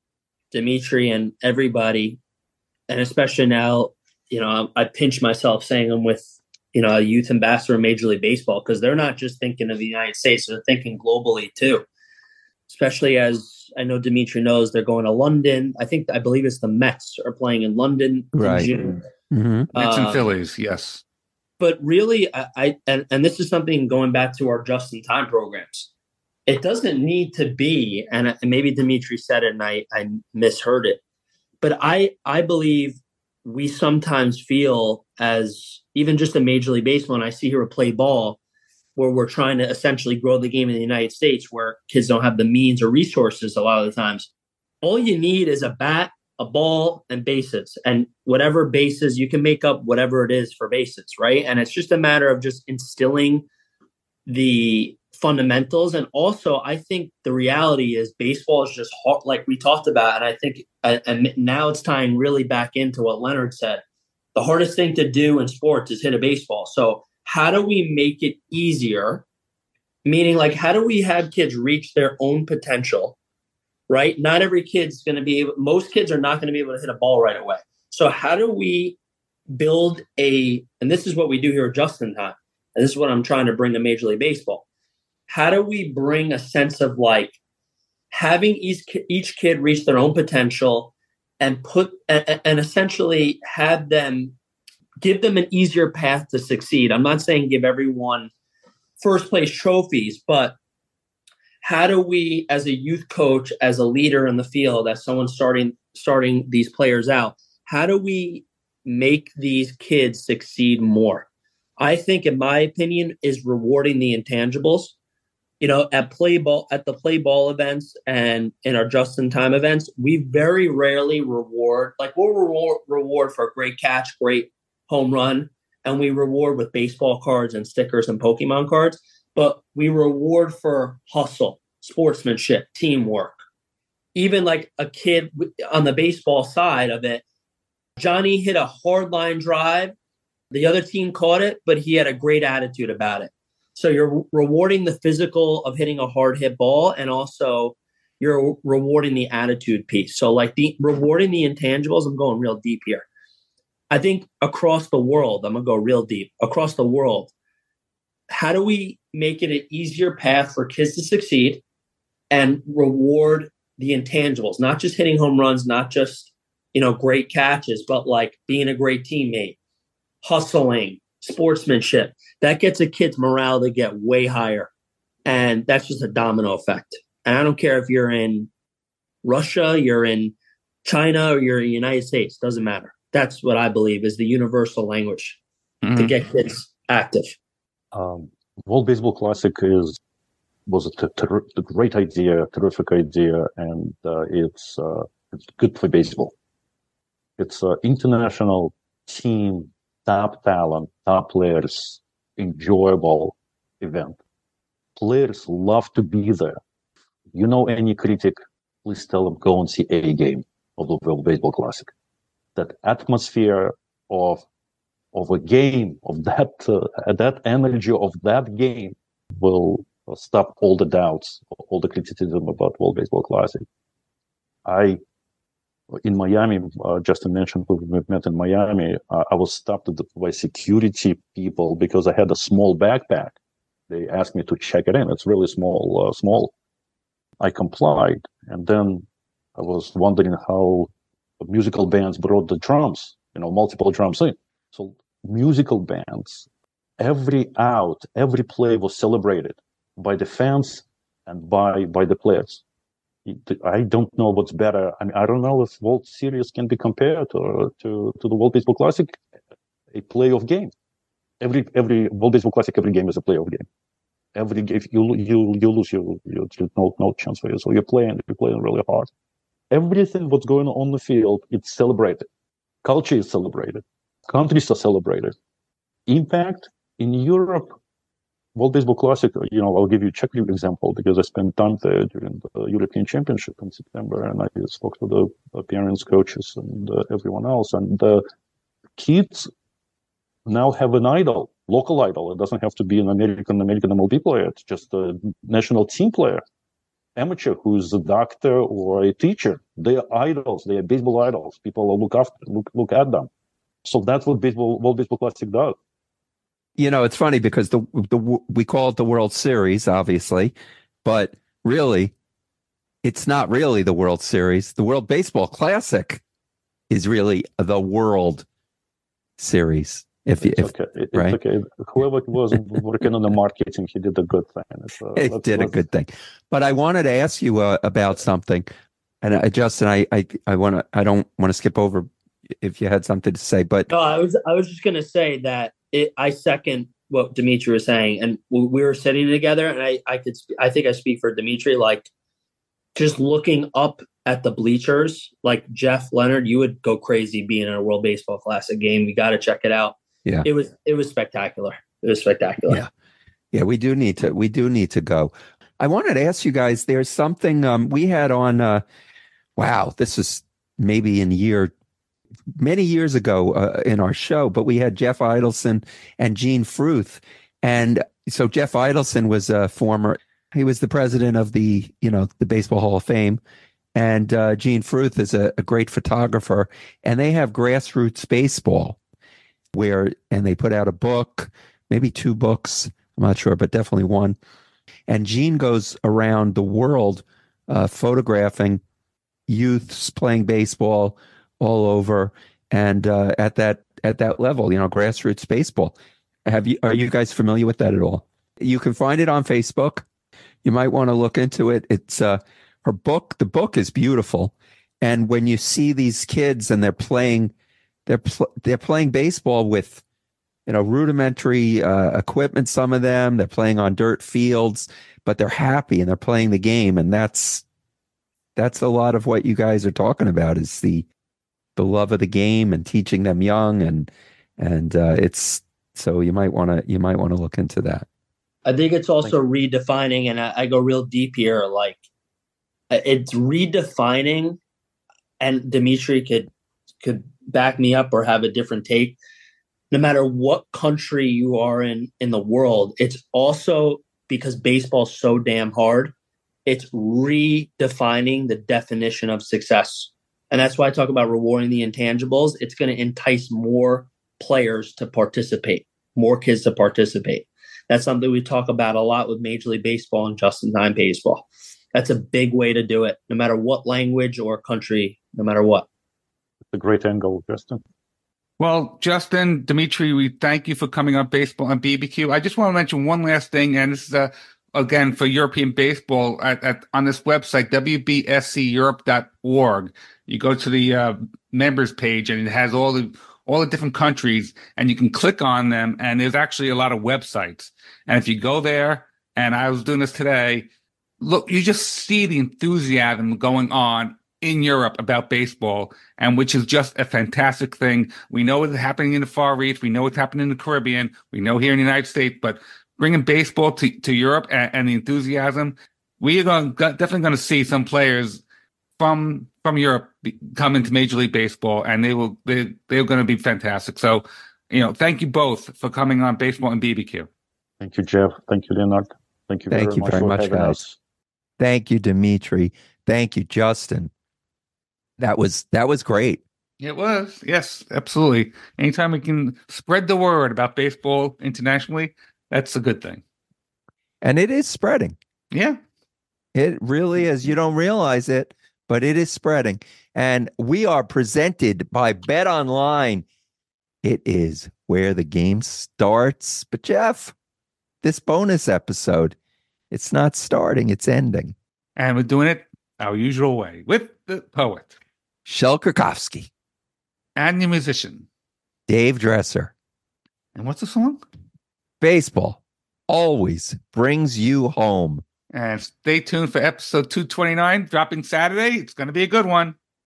Dimitri and everybody, and especially now, you know, I pinch myself saying I'm with, you know, a youth ambassador in Major League Baseball, because they're not just thinking of the United States, they're thinking globally too. Especially as I know Dimitri knows, they're going to London. I think, I believe it's the Mets are playing in London
right.
in June.
Mm-hmm.
Mets and
Uh,
Phillies, yes.
But really, I, I and, and this is something going back to our just-in-time programs. It doesn't need to be, and maybe Dimitri said it and I, I misheard it, but I I believe we sometimes feel as even just a Major League Baseball, and I see here a play ball, where we're trying to essentially grow the game in the United States, where kids don't have the means or resources a lot of the times. All you need is a bat, a ball, and bases. And whatever bases, you can make up whatever it is for bases, right? And it's just a matter of just instilling the fundamentals. And also, I think the reality is baseball is just hard, like we talked about. And I think, uh, and now it's tying really back into what Leonard said. The hardest thing to do in sports is hit a baseball. So how do we make it easier? Meaning, like, how do we have kids reach their own potential, right? Not every kid's going to be able, most kids are not going to be able to hit a ball right away. So how do we build a, and this is what we do here at Just in Time, and this is what I'm trying to bring to Major League Baseball. How do we bring a sense of like having each, each kid reach their own potential and put, and, and essentially have them, give them an easier path to succeed? I'm not saying give everyone first place trophies, but how do we, as a youth coach, as a leader in the field, as someone starting starting these players out, how do we make these kids succeed more? I think, in my opinion, is rewarding the intangibles. you know, at play ball, at the play ball events and in our just in time events, we very rarely reward, like we'll reward, reward for a great catch, great home run, and we reward with baseball cards and stickers and Pokemon cards, but we reward for hustle, sportsmanship, teamwork. Even like a kid on the baseball side of it, Johnny hit a hard line drive. The other team caught it, but he had a great attitude about it. So you're rewarding the physical of hitting a hard hit ball, and also you're rewarding the attitude piece. So like the rewarding the intangibles, I'm going real deep here. I think across the world, I'm going to go real deep. Across the world, how do we make it an easier path for kids to succeed and reward the intangibles, not just hitting home runs, not just, you know, great catches, but like being a great teammate, hustling, sportsmanship. That gets a kid's morale to get way higher. And that's just a domino effect. And I don't care if you're in Russia, you're in China, or you're in the United States, doesn't matter. That's what I believe is the universal language mm-hmm. to get kids active.
Um, World Baseball Classic is was a, t- ter- a great idea, terrific idea, and uh, it's uh, it's good for baseball. It's an international team, top talent, top players, enjoyable event. Players love to be there. You know any critic, please tell them go and see a game of the World Baseball Classic. That atmosphere of of a game, of that uh, that energy of that game will stop all the doubts, all the criticism about World Baseball Classic. I, in Miami, uh, Justin mentioned we met in Miami, uh, I was stopped by security people because I had a small backpack. They asked me to check it in. It's really small, uh, small. I complied. And then I was wondering how musical bands brought the drums, you know, multiple drums in. So musical bands, every out, every play was celebrated by the fans and by by the players. I don't know what's better. I mean, I don't know if World Series can be compared to to, to the World Baseball Classic, a playoff game. Every every World Baseball Classic, every game is a playoff game. Every if you you you lose, you you no no chance for you. So you're playing, you're playing really hard. Everything what's going on the field, it's celebrated. Culture is celebrated. Countries are celebrated. Impact in Europe, World Baseball Classic, you know, I'll give you a Czech League example because I spent time there during the European Championship in September, and I spoke to the parents, coaches, and uh, everyone else. And the kids now have an idol, local idol. It doesn't have to be an American American M L B player. It's just a national team player, amateur who's a doctor or a teacher. They are idols. They are baseball idols. People look after, look look at them. So that's what baseball World Baseball Classic does.
You know, it's funny because the the we call it the World Series, obviously, but really, it's not really the World Series. The World Baseball Classic is really the World Series. If you,
it's
if,
okay, it's
right?
okay. Whoever was working on the marketing, he did a good thing. Uh,
it
let's,
did
let's...
a good thing. But I wanted to ask you uh, about something, and uh, Justin, I I I want to I don't want to skip over if you had something to say, but
no, I was I was just going to say that. It, I second what Dimitri was saying, and we were sitting together, and I, I could, I think I speak for Dimitri, like just looking up at the bleachers, like Jeff Leonard, you would go crazy being in a World Baseball Classic game. You got to check it out.
Yeah,
it was, it was spectacular. It was spectacular.
Yeah, yeah, we do need to, we do need to go. I wanted to ask you guys. There's something um, we had on. Uh, wow, this is maybe in year. Many years ago uh, in our show, but we had Jeff Idelson and Gene Fruth. And so Jeff Idelson was a former, he was the president of the, you know, the Baseball Hall of Fame. And uh, Gene Fruth is a, a great photographer. And they have Grassroots Baseball where, and they put out a book, maybe two books, I'm not sure, but definitely one. And Gene goes around the world uh, photographing youths playing baseball all over, and uh, at that at that level, you know, grassroots baseball. Have you? Are you guys familiar with that at all? You can find it on Facebook. You might want to look into it. It's uh, her book. The book is beautiful, and when you see these kids and they're playing, they're pl- they're playing baseball with you know, rudimentary uh, equipment, some of them. They're playing on dirt fields, but they're happy and they're playing the game. And that's that's a lot of what you guys are talking about is the the love of the game and teaching them young. And and uh, it's so you might want to you might want to look into that.
I think it's also redefining, and I, I go real deep here, like it's redefining, and Dimitri could could back me up or have a different take. No matter what country you are in in the world, it's also because baseball's so damn hard, it's redefining the definition of success. And that's why I talk about rewarding the intangibles. It's going to entice more players to participate, more kids to participate. That's something we talk about a lot with Major League Baseball and just-in-time baseball. That's a big way to do it, no matter what language or country, no matter what.
It's a great angle, Justin.
Well, Justin, Dimitri, we thank you for coming on Baseball on B B Q. I just want to mention one last thing, and this is, uh, again, for European baseball at, at on this website, w b s c europe dot org. You go to the uh, members page, and it has all the all the different countries, and you can click on them, and there's actually a lot of websites. And if you go there, and I was doing this today, look, you just see the enthusiasm going on in Europe about baseball, and which is just a fantastic thing. We know what's happening in the Far East. We know what's happening in the Caribbean. We know here in the United States, but bringing baseball to, to Europe and, and the enthusiasm, we are going, definitely going to see some players from from Europe come into Major League Baseball, and they will they they're going to be fantastic. So, you know, thank you both for coming on Baseball and B B Q.
Thank you, Jeff. Thank you, Leonard. Thank you
Thank
very
you
much
very
for
much,
having
guys.
us.
Thank you, Dimitri. Thank you, Justin. That was that was great.
It was, yes, absolutely. Anytime we can spread the word about baseball internationally, that's a good thing.
And it is spreading.
Yeah.
It really is. You don't realize it, but it is spreading. And we are presented by Bet Online. It is where the game starts. But Jeff, this bonus episode, it's not starting, it's ending.
And we're doing it our usual way with the poet,
Shel Krakowski,
and the musician,
Dave Dresser.
And what's the song?
Baseball always brings you home.
And stay tuned for episode two twenty-nine, dropping Saturday. It's going to be a good one.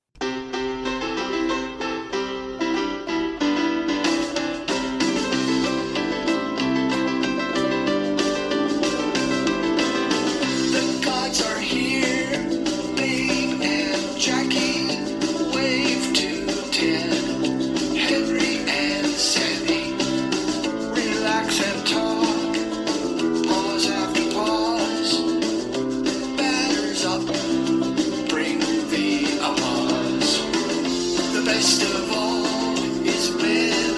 The gods are here, Babe and Jackie. Wave to Ted, Henry and Sammy. Relax and talk, pause after pause. Batters up, bring the applause. The best of all is when